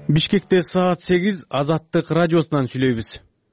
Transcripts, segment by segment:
Бишкекте саат 8 Азаттык радиосунан сүйлөйбүз.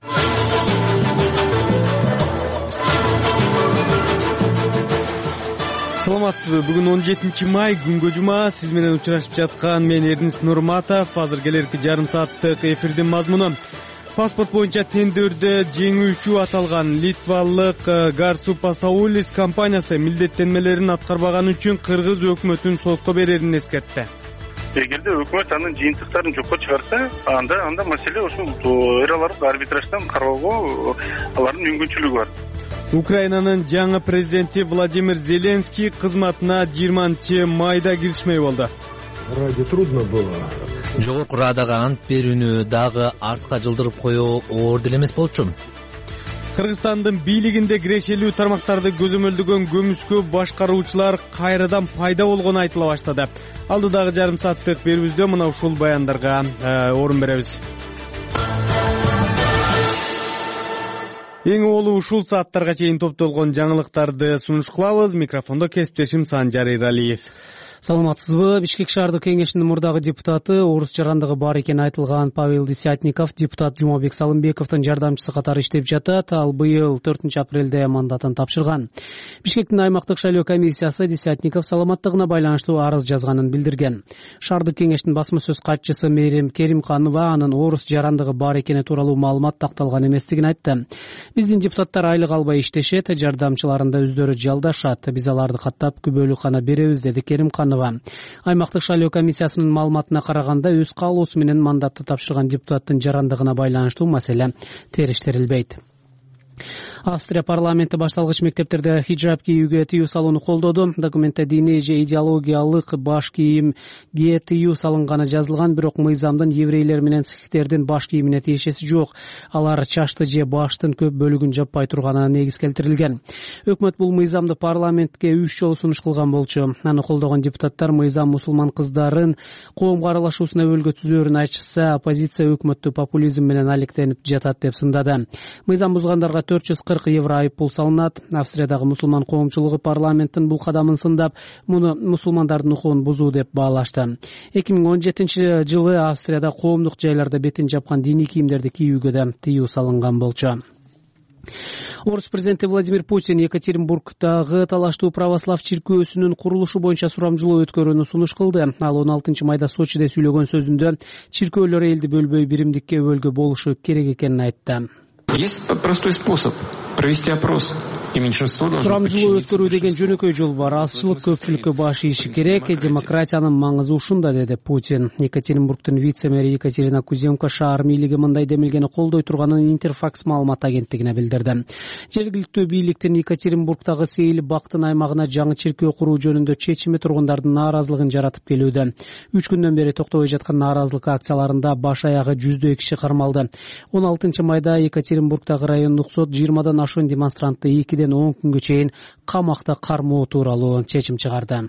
Саламатсызбы? Бүгүн 17 май, күнгө жума. Сиз менен учурашып жаткан мен Эрдинис Нурматов. Азыр келерки жарым сааттык эфирдин мазмуну. Паспорт боюнча тендерде жеңүүчү аталган литвалык Гарсупасаулис компаниясы милдеттенмелерин аткарбаганы үчүн кыргыз өкмөтүн сотко берерин эскертти. Эгерде өкмөт анын жыйынтыктарын жокко чыгарса, анда маселе ушул эралардык арбитраждан кароого алардын мүмкүнчүлүгү бар. Украинанын жаңы президенти Владимир Зеленский кызматына 20 майда киришмей болду. Ради трудно было. Жогорку радага ант берүүнү дагы артка жылдырып коюу оор деле эмес болчу. Кыргызстандын бийлигинде кирешелүү тармактарды көзөмөлдөгөн көмүскө башкаруучулар кайрадан пайда болгону айтыла баштады. Алдыдагы жарым сааттык берүүбүздө мына ушул баяндарга орун беребиз. Эң олуу ушул сааттарга чейин топтолгон жаңылыктарды сунуш кылабыз. Микрофондо кесиптешим Санжар Иралиев. Саламатсызбы? Бишкек шаардык кеңешинин мурдагы депутаты, орус жарандыгы бар экени айтылган Павел Десятников депутат Жумабек Салымбековдун жардамчысы катары иштеп жатат. Ал быйыл 4 апрелде мандатын тапшырган. Бишкектин аймактык шайлоо комиссиясы Десятников саламаттыгына байланыштуу арыз жазганын билдирген. Шаардык кеңештин басма сөз катчысы Мээрим Керимканова анын орус жарандыгы бар экени тууралуу маалымат такталган эместигин айтты. Биздин депутаттар айлык албай иштешет, жардамчыларында өздөрү жалдашат. Биз аларды каттап күбөлүк гана беребиз, деди Керимканова. Аймактык шайлоо комиссиясынын маалыматына караганда өз каалоосу менен мандатты тапшырган депутаттын жарандыгына байланыштуу маселе териштирилбейт. Австрия парламенти башталгыч мектептерде хиджаб кийүүгө тыюу салууну колдоду. Документте диний же идеологиялык баш кийимге тыюу салынганы жазылган, бирок мыйзамдын еврейлер менен сихтердин баш кийимине тиешеси жок. Алар чачты же баштын көп бөлүгүн жаппай турганына негиз келтирилген. Өкмөт бул мыйзамды парламентке 3 жолу сунуш кылган болчу. Аны колдогон депутаттар мыйзам мусулман кыздарын коомго аралашуусуна өбөлгө түзөөрүн айтышса, оппозиция өкмөттү популизм менен алектенип жатат деп сындады. Мыйзам бузгандарга 440 евро айыппул салынат. Австриядагы мусулман коомчулугу парламенттин бул кадамын сындап, муну мусулмандардын укугун бузуу деп баалашты. 2017 жылы Австрияда коомдук жайларда бетин жапкан диний кийимдерди кийүүгө да тыюу салынган болчу. Орус президенти Владимир Путин Екатеринбургдагы талаштуу православ чиркөөсүнүн курулушу боюнча сурамжылоо өткөрүүнү сунуш кылды. Ал 16 майда Сочиде сүйлөгөн сөзүндө чиркөөлөр элди бөлбөй биримдикке бөлгө болушу керек экенин айтты. Есть простой способ провести опрос, и меньшинство должно сурамжылоо өткөрүү деген жөнөкөй жол бар. Азчылык көпчүлүккө баш ийиши керек. Демократиянын маңызы ушунда, деди Путин. Екатеринбургдун вице-мэри Екатерина Кузенко шаар бийлиги мындай демилгени колдой турганын Интерфакс маалымат агенттигине билдирди. Жергиликтүү бийликтин Екатеринбургдагы Сейил Бактын аймагына жаңы чиркөө куруу жөнүндө чечими тургундардын нааразылыгын жаратып келүүдө. 3 күндөн бери токтобой жаткан нааразылык акцияларында баш аягы 100 киши кармалды. 16 майда Екатеринбургдагы райондук сот 20дан ашуун демонстрантты 2-ден 10 күнгө чейин камакта кармоо тууралуу чечим чыгарды.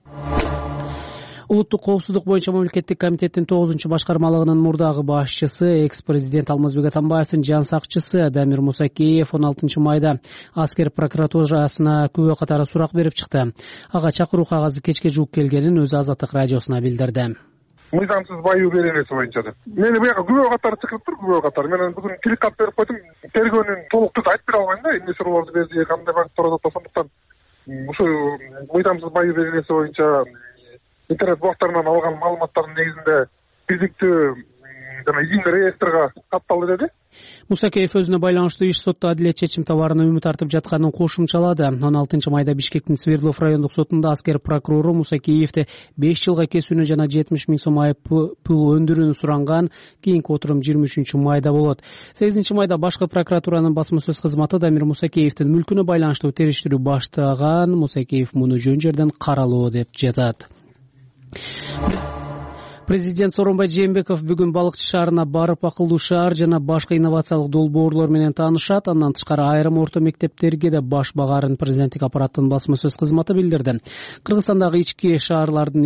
Улуттук коопсуздук боюнча мамлекеттик комитеттин 9-башкармалыгынын мурдагы башчысы, экс-президент Алмазбек Атамбаевдин жан сакчысы Дамир Мусакеев 16 майда аскер прокуратурасына күбө катары сурак берип чыкты. Ага чакыруу кагазы кечке жууп келгенин өзү Азаттык радиосуна билдирди. Мыйзамсыз баюу беренеси боюнча деп. Мени буяка күбө катары чакырыптыр, күбө катары. Мен бүгүн тилик кат берип койдум. Тергөөнүн толуктуу айтып бере албайм да, эмне суроолорду берди, кандай багыт сурап атасандыктан. Ушу мыйзамсыз баюу беренеси боюнча интернет блогтарынан алган маалыматтардын негизинде бирдиктүү жана изимдер реестрге катталды деди. Мусакеев өзүнө байланыштуу иш сотто адилет чечим табаарына үмүт артып жатканын кошумчалады. 16 майда Бишкектин Свердлов райондук сотунда аскер прокурору Мусакеевди 5 жылга кесүүнү жана 70 000 сом айыппул өндүрүүнү суранган. Кийинки отурум 23 майда болот. 8 майда башкы прокуратуранын басма сөз кызматы Дамир Мусакеевдин мүлкүнө байланыштуу териштирүү баштаган. Мусакеев муну жөн жерден каралуу деп жатат. Президент Сооронбай Жээнбеков бүгүн Балыкчы шаарына барып акылдуу шаар жана башка инновациялык долбоорлор менен таанышат. Андан тышкары айрым орто мектептерге да баш багарын президенттик аппараттын басма сөз кызматы билдирди. Кыргызстандагы кичи шаарлардын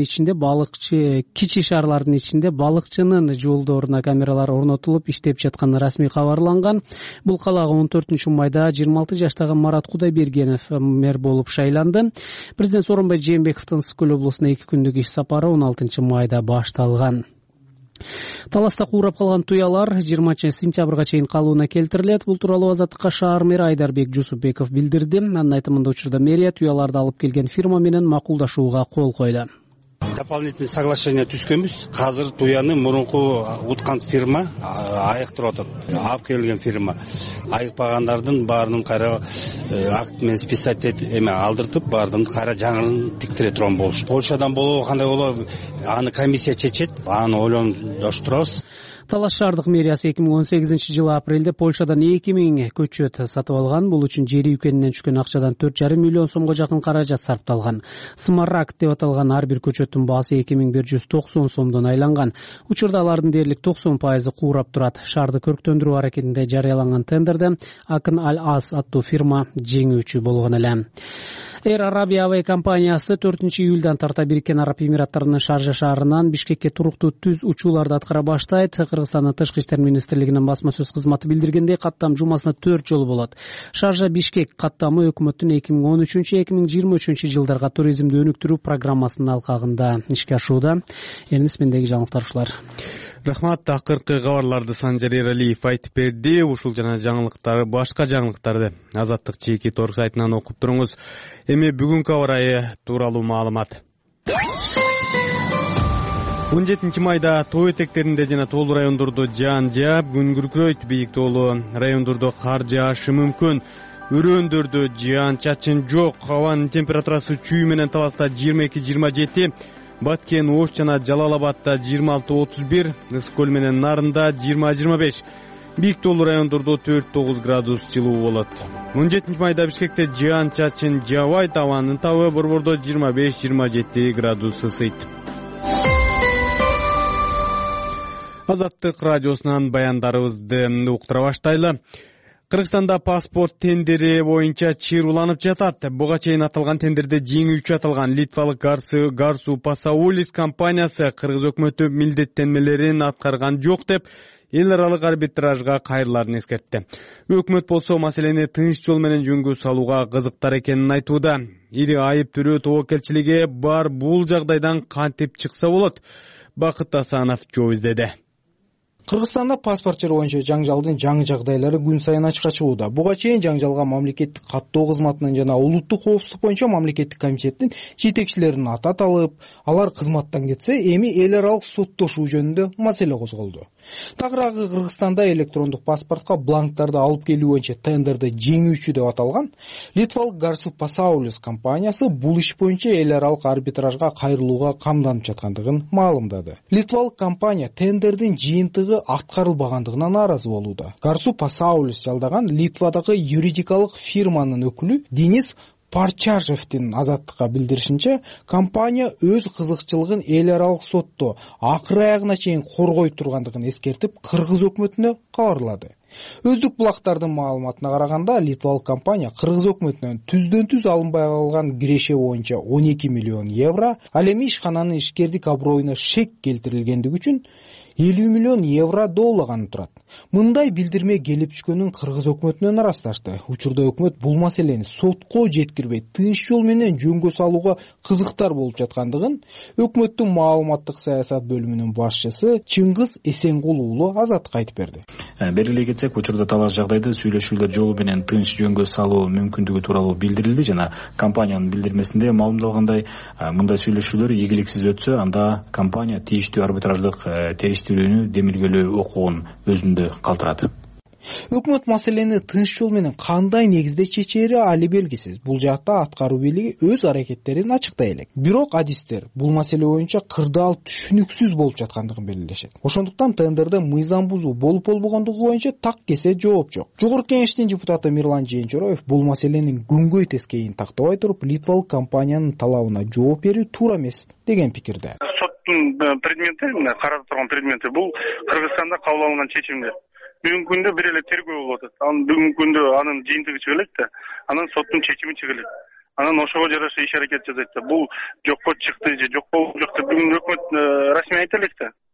ичинде балыкчынын жолдоруна камералар орнотулуп иштеп жатканы расмий кабарланган. Бул калаага 14 майда 26 жаштагы Марат Кудайбергенов мэр болуп шайланды. Президент Сооронбай Жээнбековдун Ысык Көл облусуна 2 күндүк иш сапары 16 майда башталды. Таласта куурап калган туялар 20-сентябрга чейин калууна келтирилет. Бул тууралуу Азаттыкка шаар мэри Айдарбек Жусупбеков билдирди. Анын айтымында учурда мэрия туяларды алып келген фирма менен макулдашууга кол койду. Дополнительный соглашение түзгөнбүз. Азыр туяны мурунку уткан фирма айыктырып атат. Алып келген фирма айыкпагандардын баарынын кайра акт менен списать алдыртып, баардыгын кайра жаңылын тиктире турган болуш. Польшадан болобу, кандай болобу, аны комиссия чечет. Аны ойлондоштурабыз. Талаш шаардык мэриясы 2018-жылы апрелде Польшадан 2000 көчөт сатып алган. Бул үчүн жери үкенинен түшкөн акчадан 4,5 миллион сомго жакын каражат сарпталган. Смарагд деп аталган ар бир көчөттүн баасы 2190 сомдон айланган. Учурда алардын дээрлик 90% куурап турат. Шаарды көрктөндүрүү аракетинде жарыяланган тендерде Акын Аль-Ас аттуу фирма жеңүүчү болгон эле. Air Arabia Away компаниясы 4-июлдан тарта Бириккен Араб Эмираттарынын Шаржа шаарынан Бишкекке туруктуу түз учууларды аткара баштайт. Кыргызстандын Тышкы иштер министрлигинин басма сөз кызматы билдиргендей, каттам жумасына 4 жолу болот. Шаржа Бишкек каттамы өкмөттүн 2013-2023 жылдарга туризмди өнүктүрүү программасынын алкагында ишке ашууда. Энис мендеги жаңылыктар ушулар. Рахмат. Акыркы кабарларды Санжар Эралиев айтып берди. Ушул жана жаңылыктары, башка жаңылыктарды Азаттык чеки торг сайтынан окуп туруңуз. Эми бүгүнкү аба ырайы тууралуу маалымат. 17 майда тоо этектеринде жана тоолуу райондордо жаан жаап, күн күркүрөйт. Бийик тоолуу райондордо кар жаашы мүмкүн. Өрөөндөрдө жаан чачын жок. Абанын температурасы чүй менен Таласта 22-27, Баткен, Ош жана Жалал-Абадда 26-31, Ысык-Көл менен Нарында 20-25. Бийик тоолуу райондордо 4-9 градус жылуу болот. 17 майда Бишкекте жаан чачын жаабайт. Абанын табы Борбордо 25-27 градус ысыйт. Азаттык радиосунан баяндарыбызды уктура баштайлы. Кыргызстанда паспорт тендери боюнча чыйруланып жатат. Буга чейин аталган тендерде жеңүүчү аталган Литвалык Гарсу Пасаулис компаниясы кыргыз өкмөтү милдеттенмелерин аткарган жок деп эл аралык арбитражга кайрыларын эскертти. Өкмөт болсо маселени тынч жол менен жөнгө салууга кызыктар экенин айтууда. Ири айып төрөө тобокелчилиги бар, бул жагдайдан кантип чыкса болот? Бакыт Асанов жооп издеди. Кыргызстанда паспортчулар боюнча жаңжалдын жаңы жагдайлары күн сайын ачыкка чыгууда. Буга чейин жаңжалга мамлекеттик каттоо кызматынын жана улуттук коопсуздук боюнча мамлекеттик комитеттин жетекчилеринин аты аталып, алар кызматтан кетсе, эми эл аралык соттошуу жөнүндө маселе козголду. Тагыраагы Кыргызстанда электрондук паспортко бланктарды алып келүү боюнча тендерде жеңүүчү деп аталган Литвалык Гарсу Пасаулис компаниясы бул иш боюнча эл аралык арбитражга кайрылууга камданып жаткандыгын маалымдады. Литвалык компания тендердин жыйынтыгы аткарылбагандыгына нааразы болууда. Гарсу Пасаулис жалдаган Литвадагы юридикалык фирманын өкүлү Денис Парчажевдин Азаттыкка билдиришинче, компания өз кызыкчылыгын эл аралык сотто акыр аягына чейин коргой тургандыгын эскертип, кыргыз өкмөтүнө кабарлады. Өздүк булактардын маалыматына караганда, Литвалык компания кыргыз өкмөтүнөн түздөн-түз алынбай калган киреше боюнча 12 миллион евро, ал эми ишкананын ишкердик аброюна шек келтирилгендиги үчүн 50 миллион евро дооллаганы турат. Мындай билдирме келип түшкөнүн кыргыз өкмөтүнөн арасташты. Учурда өкмөт бул маселени сотко жеткирбей, тынч жол менен жөнгө салууга кызыктар болуп жаткандыгын өкмөттүн маалыматтык саясат бөлүмүнүн башчысы Чыңгыз Эсенгул уулу Азаттыкка айтып берди. Белгилей кетсек, учурда талаш жагдайда сүйлөшүүлөр жолу менен тынч жөнгө салуу мүмкүндүгү тууралуу билдирилди жана компаниянын билдирмесинде маалымдалгандай, мындай сүйлөшүүлөр ийгиликсиз өтсө, анда компания тийиштүү арбитраждык териштирүүнү демилгелөө укугун өзүндө калтырат. Өкмөт маселени тынч жол менен кандай негизде чечери али белгисиз. Бул жакта аткаруу бийлиги өз аракеттерин ачыктай элек. Бирок адистер бул маселе боюнча кырдаал түшүнүксүз болуп жаткандыгын белгилешет. Ошондуктан тендерде мыйзам бузуу болуп болбогондугу боюнча так кесе жооп жок. Жогорку кеңештин депутаты Мирлан Жээнчороев бул маселенин күнгөй тескейин тактабай туруп, Литвалык компаниянын талабына жооп берүү туура эмес деген пикирде. Соттун предмети, каралып турган предмети бул Кыргызстанда кабыл алынган чечимдер. Бүгүнкү күндө бир эле тергөө болуп атат. Бүгүнкү күндө анын жыйынтыгы чыга элек да, анан соттун чечими чыга элек. Анан ошого жараша иш аракет жасайт да. Бул жокко чыкты же жок болуп жок деп бүгүн өкмөт расмий айта элек да.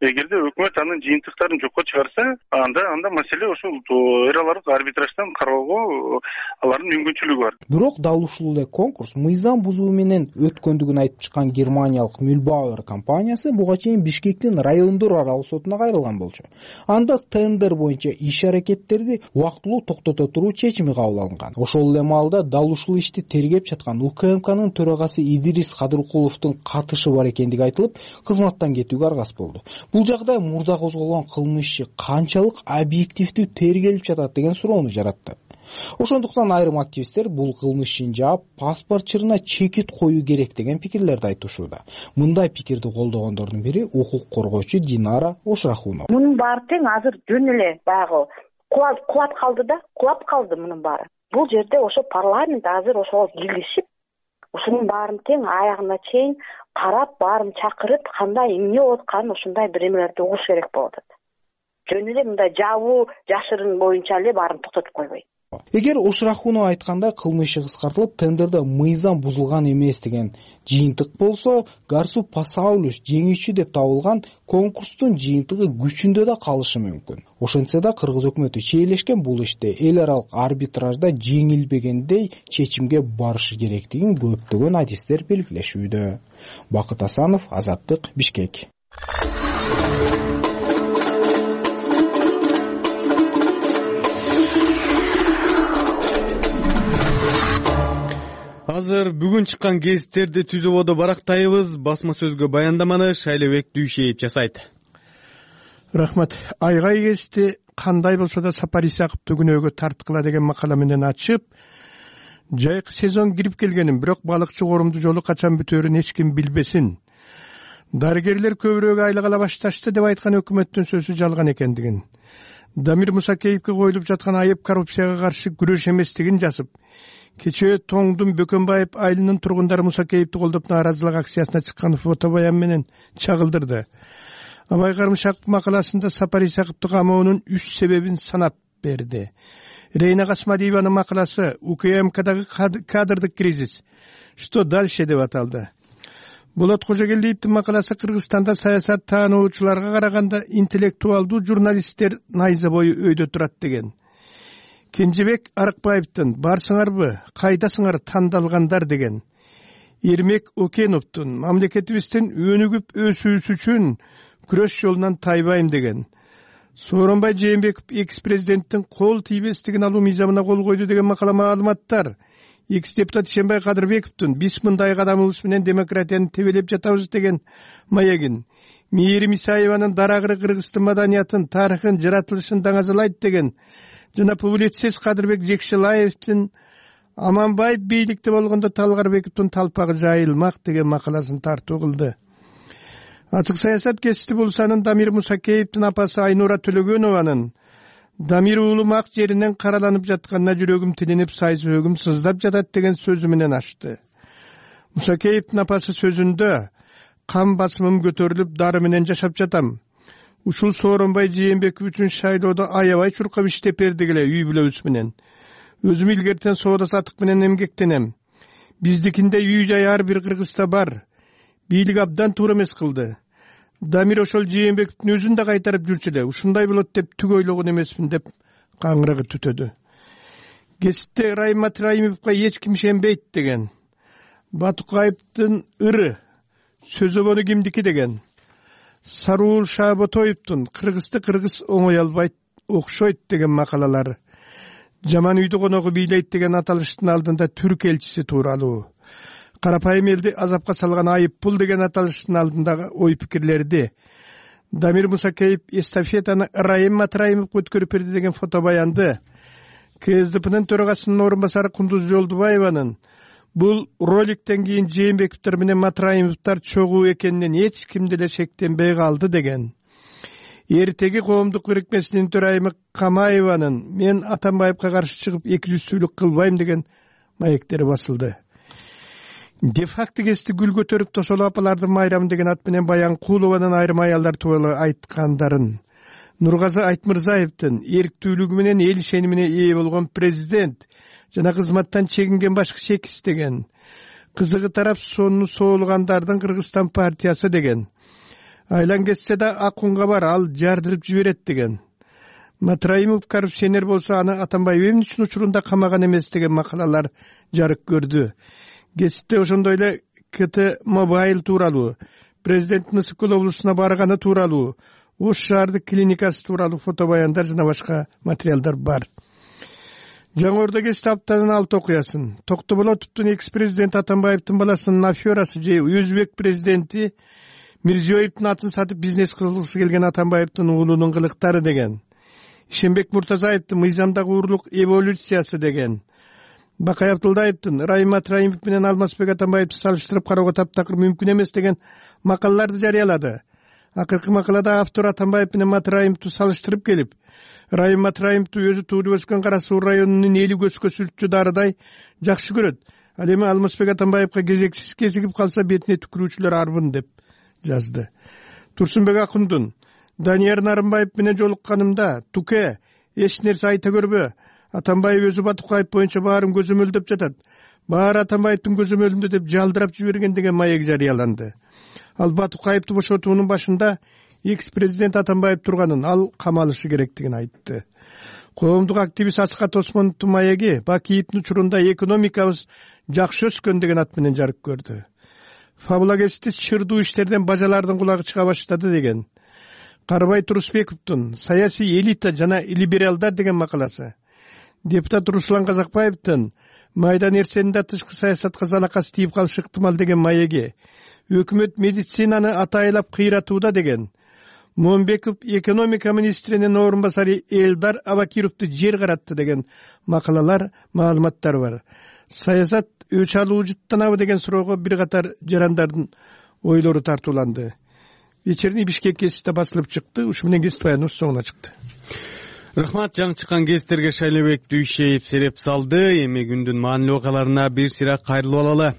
эгерде өкмөт анын жыйынтыктарын жокко чыгарса, анда маселе ошол эл аралык арбитраждан кароого алардын мүмкүнчүлүгү бар. Бирок дал ушул эле конкурс мыйзам бузуу менен өткөндүгүн айтып чыккан германиялык Mühlbauer компаниясы буга чейин Бишкектин райондор аралык сотуна кайрылган болчу. Анда тендер боюнча иш аракеттерди убактылуу токтото туруу чечими кабыл алынган. Ошол эле маалда дал ушул ишти тергеп жаткан УКМКнын төрагасы Идирис Кадыркуловдун катышы бар экендиги айтылып, кызматтан кетүүгө аргас болду. Бул жагдай мурда козголгон кылмыш иши канчалык объективдүү тергелип жатат деген суроону жаратты. Ошондуктан айрым активисттер бул кылмыш ишин жаап, паспорт чырына чекит коюу керек деген пикирлерди айтышууда. Мындай пикирди колдогондордун бири укук коргоочу Динара Ошрахунова. Мунун баары тең азыр жөн эле баягы кулап калды мунун баары. Бул жерде ошо парламент азыр ошого киргизип, ушунун баарын тең аягына чейин карап, баарын чакырып, кандай эмне болуп атканын ушундай бир эмелерди угуш керек болуп атат. Жөн эле мындай жабуу, жашырын боюнча эле баарын токтотуп койбойт. Эгер Ошрахунова айткандай кылмыш иши кыскартылып, тендерде мыйзам бузулган эмес деген жыйынтык болсо, Гарсу Пасаулюш жеңүүчү деп табылган конкурстун жыйынтыгы күчүндө да калышы мүмкүн. Ошентсе да кыргыз өкмөтү чейлешкен бул иште эл аралык арбитражда жеңилбегендей чечимге барышы керектигин көптөгөн адистер белгилешүүдө. Бакыт Асанов, Азаттык, Бишкек. Азыр бүгүн чыккан гезиттерди түзүүбөдө барактайбыз. Басма сөзгө баяндаманы Шайлебек Дүйшеев жасайт. Рахмат. Айгай гезити кандай болсо да Сапар Исаков түгүнөөгө тарткыла деген макала менен ачып, жайкы сезон кирип келгенин, бирок балыкчы корумду жолу качан бүтөөрүн эч ким билбесин. Дарыгерлер көбүрөөк айлык ала башташты деп айткан өкмөттүн сөзү жалган экендигин. Дамир Мусакеевке коюлуп жаткан айып коррупцияга каршы күрөш эместигин жазып, кечээ Тоңдун Бөкөнбаев айылынын тургундары Мусакеевди колдоп нааразылык акциясына чыккан фото баян менен чагылдырды. Абай Карымшаков макаласында Сапар Исаковду камоонун 3 себебин санап берди. Рейна Касмадиеванын макаласы УКМКдагы кадрдык кризис. Что дальше деп аталды. Болот Кожогелдиевдин макаласы Кыргызстанда саясат таануучуларга караганда интеллектуалдуу журналисттер найза бою өйдө турат деген. Кенжебек Арыкбаевдин барсыңарбы, кайдасыңар тандалгандар деген. Эрмек Океновдун мамлекетибиздин өнүгүп өсүүсү үчүн күрөш жолунан тайбайм деген. Сооронбай Жээнбеков экс-президенттин кол тийбестигин алуу мыйзамына кол койду деген макала маалыматтар. Экс-депутат Ишенбай Кадырбековдун биз мындай кадамыбыз менен демократияны тебелеп жатабыз деген маягин. Мээрим Исаеванын дарагыры Кыргыздын маданиятын, тарыхын, жаратылышын даңазалайт деген. Жана публицист Кадырбек Жекшелаевдин Аманбаев бийликте болгондо Талгарбековдун талпагы жайылмак деген макаласын тартуу кылды. Ачык саясат гезити булсанын Дамир Мусакеевдин апасы Айнура Төлөгөнованын Дамир уулум ак жеринен караланып жатканына жүрөгүм тилинип, сайсөөгүм сыздап жатат деген сөзү менен ачты. Мусакеевдин апасы сөзүндө кан басымым көтөрүлүп, дары менен жашап жатам. Ушул Сооронбай Жээнбеков үчүн шайлоодо аябай чуркап иштеп бердик эле үй бүлөбүз менен. Өзүм илгертен соода сатык менен эмгектенем. Биздикинде үй жай ар бир кыргызда бар. Бийлик абдан туура эмес кылды. Дамир ошол Жээнбековдун өзүн да кайтарып жүрчү эле. Ушундай болот деп түк ойлогон эмесмин деп каңырыгы түтөдү. Гезитте Райым Матраимовго эч ким ишенбейт деген. Батукаевдин ыры сөзөбөнү кимдики деген. Саруул Шааботоевдун Кыргызды кыргыз оңой албайт, окшойт деген макалалары. Жаман үйдү коногу бийлейт деген аталыштын алдында түрк элчиси тууралуу. Карапайым элди азапка салган айыппул деген аталыштын алдындагы ой пикирлерди. Дамир Мусакеев эстафетаны Райым Матраимовго өткөрүп берди деген фото баянды. КСДПнын төрагасынын орун басары Кундуз Жолдубаеванын бул роликтен кийин Жээнбековдор менен Матраимовдор чогуу экенинен эч ким деле шектенбей калды деген. Эртеги коомдук бирикмесинин төрайымы Камаеванын мен Атамбаевга каршы чыгып 200-сүйлүк кылбайм деген маектери басылды. Де-факто гезити гүл көтөрүп Тосол апалардын майрамы деген ат менен Баян Куулованын айрым аялдар тууралуу айткандарын, Нургазы Айтмырзаевдин эрктүүлүгү менен эл ишенимине ээ болгон президент жана кызматтан чегинген башкы шекис деген, кызыгы тарап сонуну соолгандардын Кыргызстан партиясы деген, айлан кетсе да ак унга бар, ал жардырып жиберет деген. Матраимов коррупционер болсо аны Атамбаев эмне үчүн учурунда камаган эмес деген макалалар жарык көрдү. Гезитте ошондой эле КТ Мобайл тууралуу, президенттин Ысык Көл облусуна барганы тууралуу, Ош шаардык клиникасы тууралуу фото баяндар жана башка материалдар бар. Жаңы Ордо гезити аптанын 6 окуясын. Токтоболотовдун экс-президент Атамбаевдин баласынын аферасы же Өзбек президенти Мирзиёевдин атын сатып бизнес кылгысы келген Атамбаевдин уулунун кылыктары деген. Ишенбек Муртазаевдин мыйзамдагы урлук эволюциясы деген. Бакай Абдулдаевдин Райым Матраимов менен Алмазбек Атамбаевди салыштырып кароого таптакыр мүмкүн эмес деген макалаларды жарыялады. Акыркы макалада автор Атамбаев менен Матраимовду салыштырып келип, Райым Матраимовду өзү туулуп өскөн Кара Суу районунун эли көзгө сүлчү дарыдай жакшы көрөт. Ал эми Алмазбек Атамбаевга кезексиз кезигип калса бетине түкүрүүчүлөр арбын деп жазды. Турсунбек Акундун Данияр Нарымбаев менен жолукканымда туке эч нерсе айта көрбө. Атамбаев өзү Батукаев боюнча баарын көзөмөлдөп жатат. Баары Атамбаевдин көзөмөлүндө деп жалдырап жиберген деген маек жарыяланды. Ал Батукаевди бошотуунун башында экс-президент Атамбаев турганын, ал камалышы керектигин айтты. Коомдук активист Асхат Осмоновдун маеги Бакиевдин учурунда экономикабыз жакшы өскөн деген ат менен жарык көрдү. Фабула гезити чырдуу иштерден бажалардын кулагы чыга баштады деген. Карыбай Турусбековдун саясий элита жана либералдар деген макаласы. Депутат Руслан Казакбаевдин майда нерсенин да тышкы саясатка залакасы тийип калышы ыктымал деген маеги. Өкмөт медицинаны атайлап кыйратууда деген. Момбеков экономика министринин орун басары Элдар Абакировду жер каратты деген макалалар, маалыматтар бар. Саясат өч алуу жыттанабы деген суроого бир катар жарандардын ойлору тартууланды. Вечерний Бишкек гезити басылып чыкты. Ушу менен гезит баяныбыз соңуна чыкты. Рахмат, жаңы чыккан гезиттерге Шайлебек Дүйшеев сереп салды. Эми күндүн маанилүү окуяларына бир сыйра кайрылып алалы.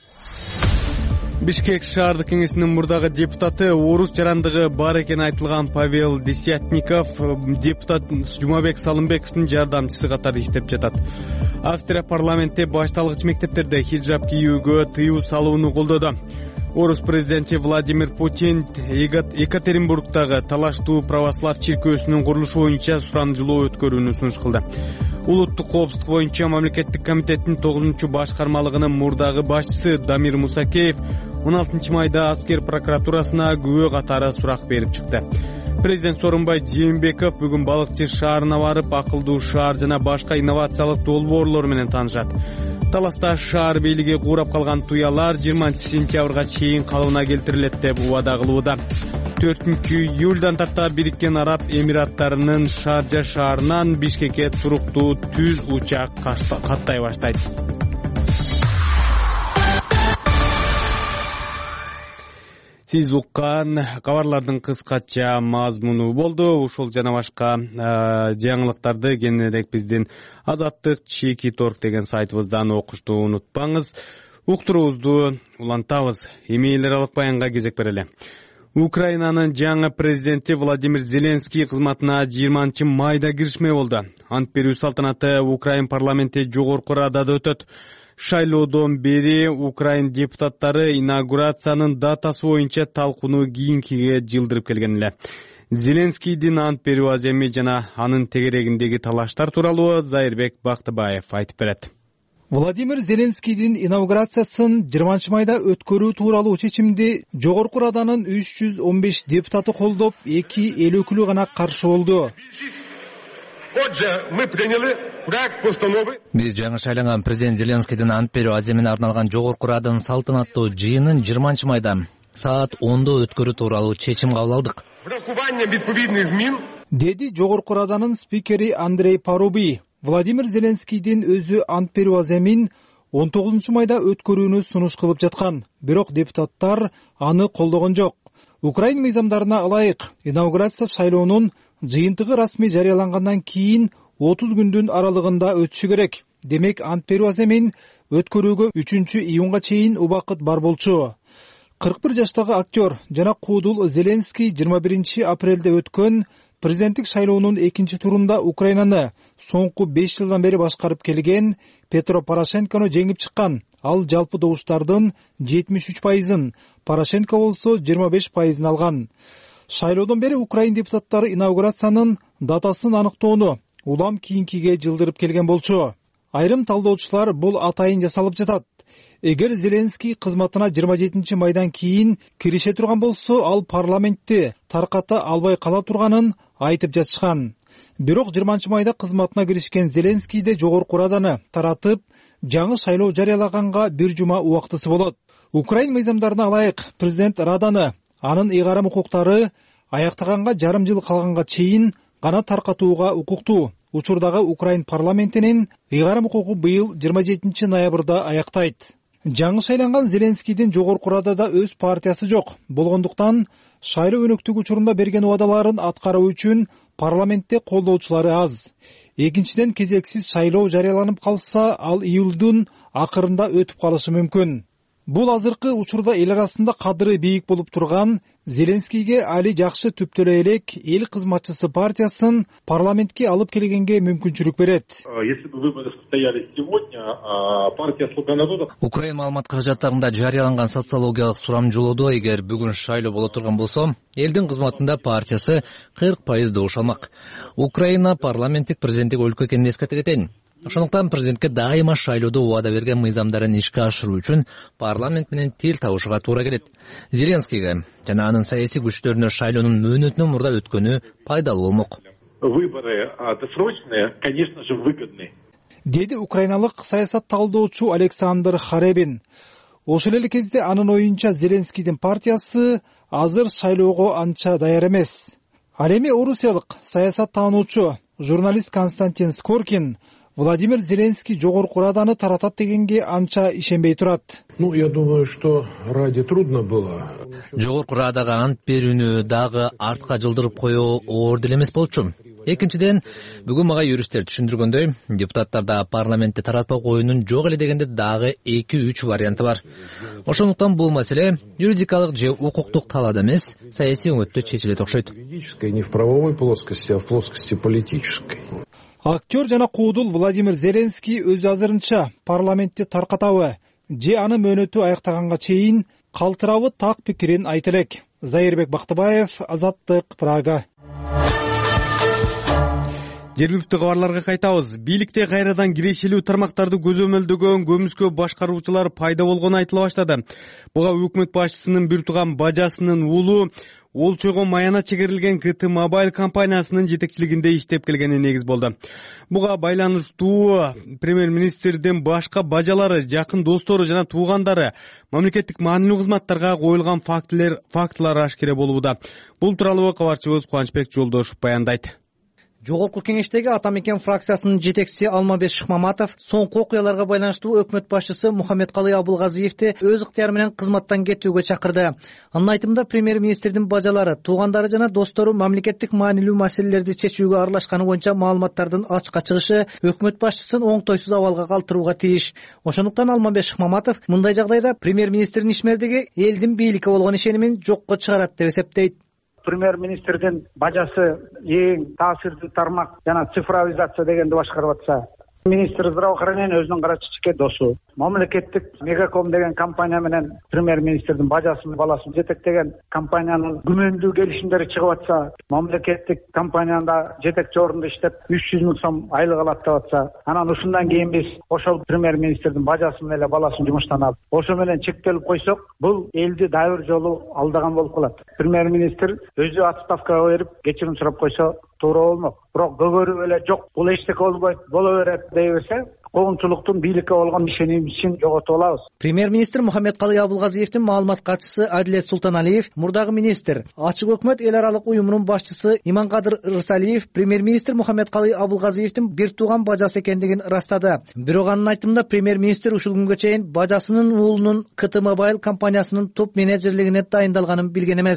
Бишкек шаардык кеңешинин мурдагы депутаты, орус жарандыгы бар экени айтылган Павел Десятников депутат Жумабек Салымбековдун жардамчысы катары иштеп жатат. Австрия парламентте башталгыч мектептерде хиджаб кийүүгө тыюу салууну колдоду. Орус президенти Владимир Путин Екатеринбургдагы талаштуу православ чиркөөсүнүн курулушу боюнча сурамжылоо өткөрүүнү сунуш кылды. Улуттук коопсуздук боюнча мамлекеттик комитеттин 9-башкармалыгынын мурдагы башчысы Дамир Мусакеев 16 майда аскер прокуратурасына күбө катары сурак берип чыкты. Президент Сооронбай Жээнбеков бүгүн Балыкчы шаарына барып, акылдуу шаар жана башка инновациялык долбоорлор менен таанышат. Таласта шаар бийлиги куурап калган туялар 20-сентябрга чейин калыбына келтирилет деп убада кылууда. 4-июлдан тарта Бириккен Араб Эмираттарынын Шаржа шаарынан Бишкекке туруктуу түз учак каттай баштайт. Сиз уккан кабарлардын кыскача мазмуну болду. Ушул жана башка жаңылыктарды кененирээк биздин Азаттык Чеки.орg деген сайтыбыздан окушту унутпаңыз. Уктуруубузду улантабыз. Эмейлер алып баянга кезек берели. Украинанын жаңы президенти Владимир Зеленский кызматына 20 майда киришме болду. Ант берүү салтанаты Украин парламенти жогорку радада өтөт. Шайлоодон бери Украин депутаттары инаугурациянын датасы боюнча талкууну кийинкиге жылдырып келген эле. Зеленскийдин ант берүү аземи жана анын тегерегиндеги талаштар тууралуу Зайырбек Бактыбаев айтып берет. Владимир Зеленскийдин инаугурациясын 20 майда өткөрүү тууралуу чечимди жогорку раданын 315 депутаты колдоп, 2 эл өкүлү гана каршы болду. Биз жаңы шайланган президент Зеленскийдин ант берүү аземине арналган жогорку раданын салтанаттуу жыйынын 20 майда саат 10-да өткөрүү тууралуу чечим кабыл алдык. Деди жогорку раданын спикери Андрей Парубий. Владимир Зеленскийдин өзү ант берүү аземин 19 майда өткөрүүнү сунуш кылып жаткан. Бирок депутаттар аны колдогон жок. Украин мыйзамдарына ылайык инаугурация шайлоонун жыйынтыгы расмий жарыялангандан кийин 30 күндүн аралыгында өтүшү керек. Демек ант берүү аземин өткөрүүгө 3-июнга чейин убакыт бар болчу. 41 жаштагы актер жана куудул Зеленский 21 апрелде өткөн президенттик шайлоонун 2-турунда Украинаны соңку 5 жылдан бери башкарып келген Петро Порошенкону жеңип чыккан. ал жалпы добуштардын 73%, Порошенко болсо 25% алган. Шайлоодон бери Украин депутаттары инаугурациянын датасын аныктоону улам кийинкиге жылдырып келген болчу. Айрым талдоочулар бул атайын жасалып жатат. Эгер Зеленский кызматына 27 майдан кийин кирише турган болсо, ал парламентти тарката албай кала турганын айтып жатышкан. Бирок 20 майда кызматына киришкен Зеленскийде жогорку раданы таратып, жаңы шайлоо жарыялаганга бир жума убактысы болот. Украин мыйзамдарына ылайык президент раданы анын ыйгарым укуктары аяктаганга жарым жыл калганга чейин гана таркатууга укуктуу. Учурдагы Украин парламентинин ыйгарым укугу быйыл 27 ноябрда аяктайт. Жаңы шайланган Зеленскийдин жогорку радада өз партиясы жок болгондуктан шайлоо өнөктүк учурунда берген убадаларын аткаруу үчүн парламентте колдоочулары аз. Экинчиден, кезексиз шайлоо жарыяланып калса, ал июлдун акырында өтүп калышы мүмкүн. Бул азыркы учурда эл арасында кадыры бийик болуп турган Зеленскийге али жакшы түптөлө элек эл кызматчысы партиясын парламентке алып келгенге мүмкүнчүлүк берет. Если бы выборы состоялись сегодня, партия «Слуга народа». Украин маалымат каражаттарында жарыяланган социологиялык сурамжылоодо эгер бүгүн шайлоо боло турган болсо, элдин кызматында партиясы 40% добуш алмак. Украина парламенттик президенттик өлкө экенин эскерте кетейин. Ошондуктан президентке дайыма шайлоодо убада берген мыйзамдарын ишке ашыруу үчүн парламент менен тил табышууга туура келет. Зеленскийге жана анын саясий күчтөрүнө шайлоонун мөөнөтүнөн мурда өткөнү пайдалуу болмок. Выборы досрочные, конечно же, выгодны. Деди украиналык саясат талдоочу Александр Харебин. Ошол эле кезде анын оюнча Зеленскийдин партиясы азыр шайлоого анча даяр эмес. Ал эми орусиялык саясат таануучу журналист Константин Скоркин Владимир Зеленский жогорку раданы таратат дегенге анча ишенбей турат. Я думаю, что ради трудно было. Жогорку радага ант берүүнү дагы артка жылдырып коюу оор деле эмес болчу. Экинчиден, бүгүн мага юристтер түшүндүргөндөй, депутаттарда парламентте таратпак оюнун жок эле дегенде дагы 2-3 варианты бар. Ошондуктан бул маселе юридикалык же укуктук талаада эмес, саясий өңөттө чечилет окшойт. Не в правовой плоскости, а в плоскости политической. Актер жана куудул Владимир Зеленский өзү азырынча парламентти таркатабы же аны мөөнөтү аяктаганга чейин калтырабы так пикирин айта элек. Зайырбек Бактыбаев, Азаттык, Прага. Жергиликтүү кабарларга кайтабыз. Бийликте кайрадан кирешелүү тармактарды көзөмөлдөгөн көмүскө башкаруучулар пайда болгону айтыла баштады. Буга өкмөт башчысынын бир тууган бажасынын уулу Олчойго Маяна чегерилген КТ Мобайл компаниясынын жетекчилигинде иштеп келгени негиз болду. Буга байланыштуу премьер-министрдин башка бажалары, жакын достору жана туугандары мамлекеттик маанилүү кызматтарга коюлган фактылар ашкере болууда. Бул тууралуу кабарчыбыз Кубанычбек Жолдошов баяндайт. Жогорку кеңештеги Ата Мекен фракциясынын жетекчиси Алмабек Шыкмаматов соңку окуяларга байланыштуу өкмөт башчысы Мухаммедкалый Абылгазиевди өз ыктыяры менен кызматтан кетүүгө чакырды. Анын айтымында премьер-министрдин бажалары, туугандары жана достору мамлекеттик маанилүү маселелерди чечүүгө аралашканы боюнча маалыматтардын ачыкка чыгышы өкмөт башчысын оңтойсуз абалга калтырууга тийиш. Ошондуктан Алмабек Шыкмаматов мындай жагдайда премьер-министрдин ишмердиги элдин бийликке болгон ишенимин жокко чыгарат деп эсептейт. Премьер-министрдин бажасы эң таасирдүү тармак жана цифровизация дегенди башкарып атса, министр здравоохранения өзүнүн карачичке досу. Мамлекеттик Мегаком деген компания менен премьер-министрдин бажасын, баласын жетектеген компаниянын күмөндүү келишимдери чыгып атса, мамлекеттик компанияда жетекчи орунда иштеп 300 000 сом айлык алат деп атса, анан ушундан кийин биз ошол премьер-министрдин бажасын эле баласын жумуштан алып, ошо менен чектелип койсок, бул элди дагы бир жолу алдаган болуп калат. Премьер-министр өзү отставкага берип, кечирим сурап койсо туура болмок. Бирок көбөрүп эле жок, бул эчтеке болбойт, боло берет дей берсе, коомчулуктун бийликке болгон ишенимин жоготуп алабыз. Премьер-министр Мухаммедкалый Абылгазиевдин маалымат катчысы Адилет Султаналиев, мурдагы министр, Ачык өкмөт эл аралык уюмунун башчысы Иманкадыр Ырсалиев премьер-министр Мухаммедкалый Абылгазиевдин бир тууган бажасы экендигин ырастады. Бирок анын айтымында премьер-министр ушул күнгө чейин бажасынын уулунун КТ Мобайл компаниясынын топ менеджерлигине дайындалганын билген эмес.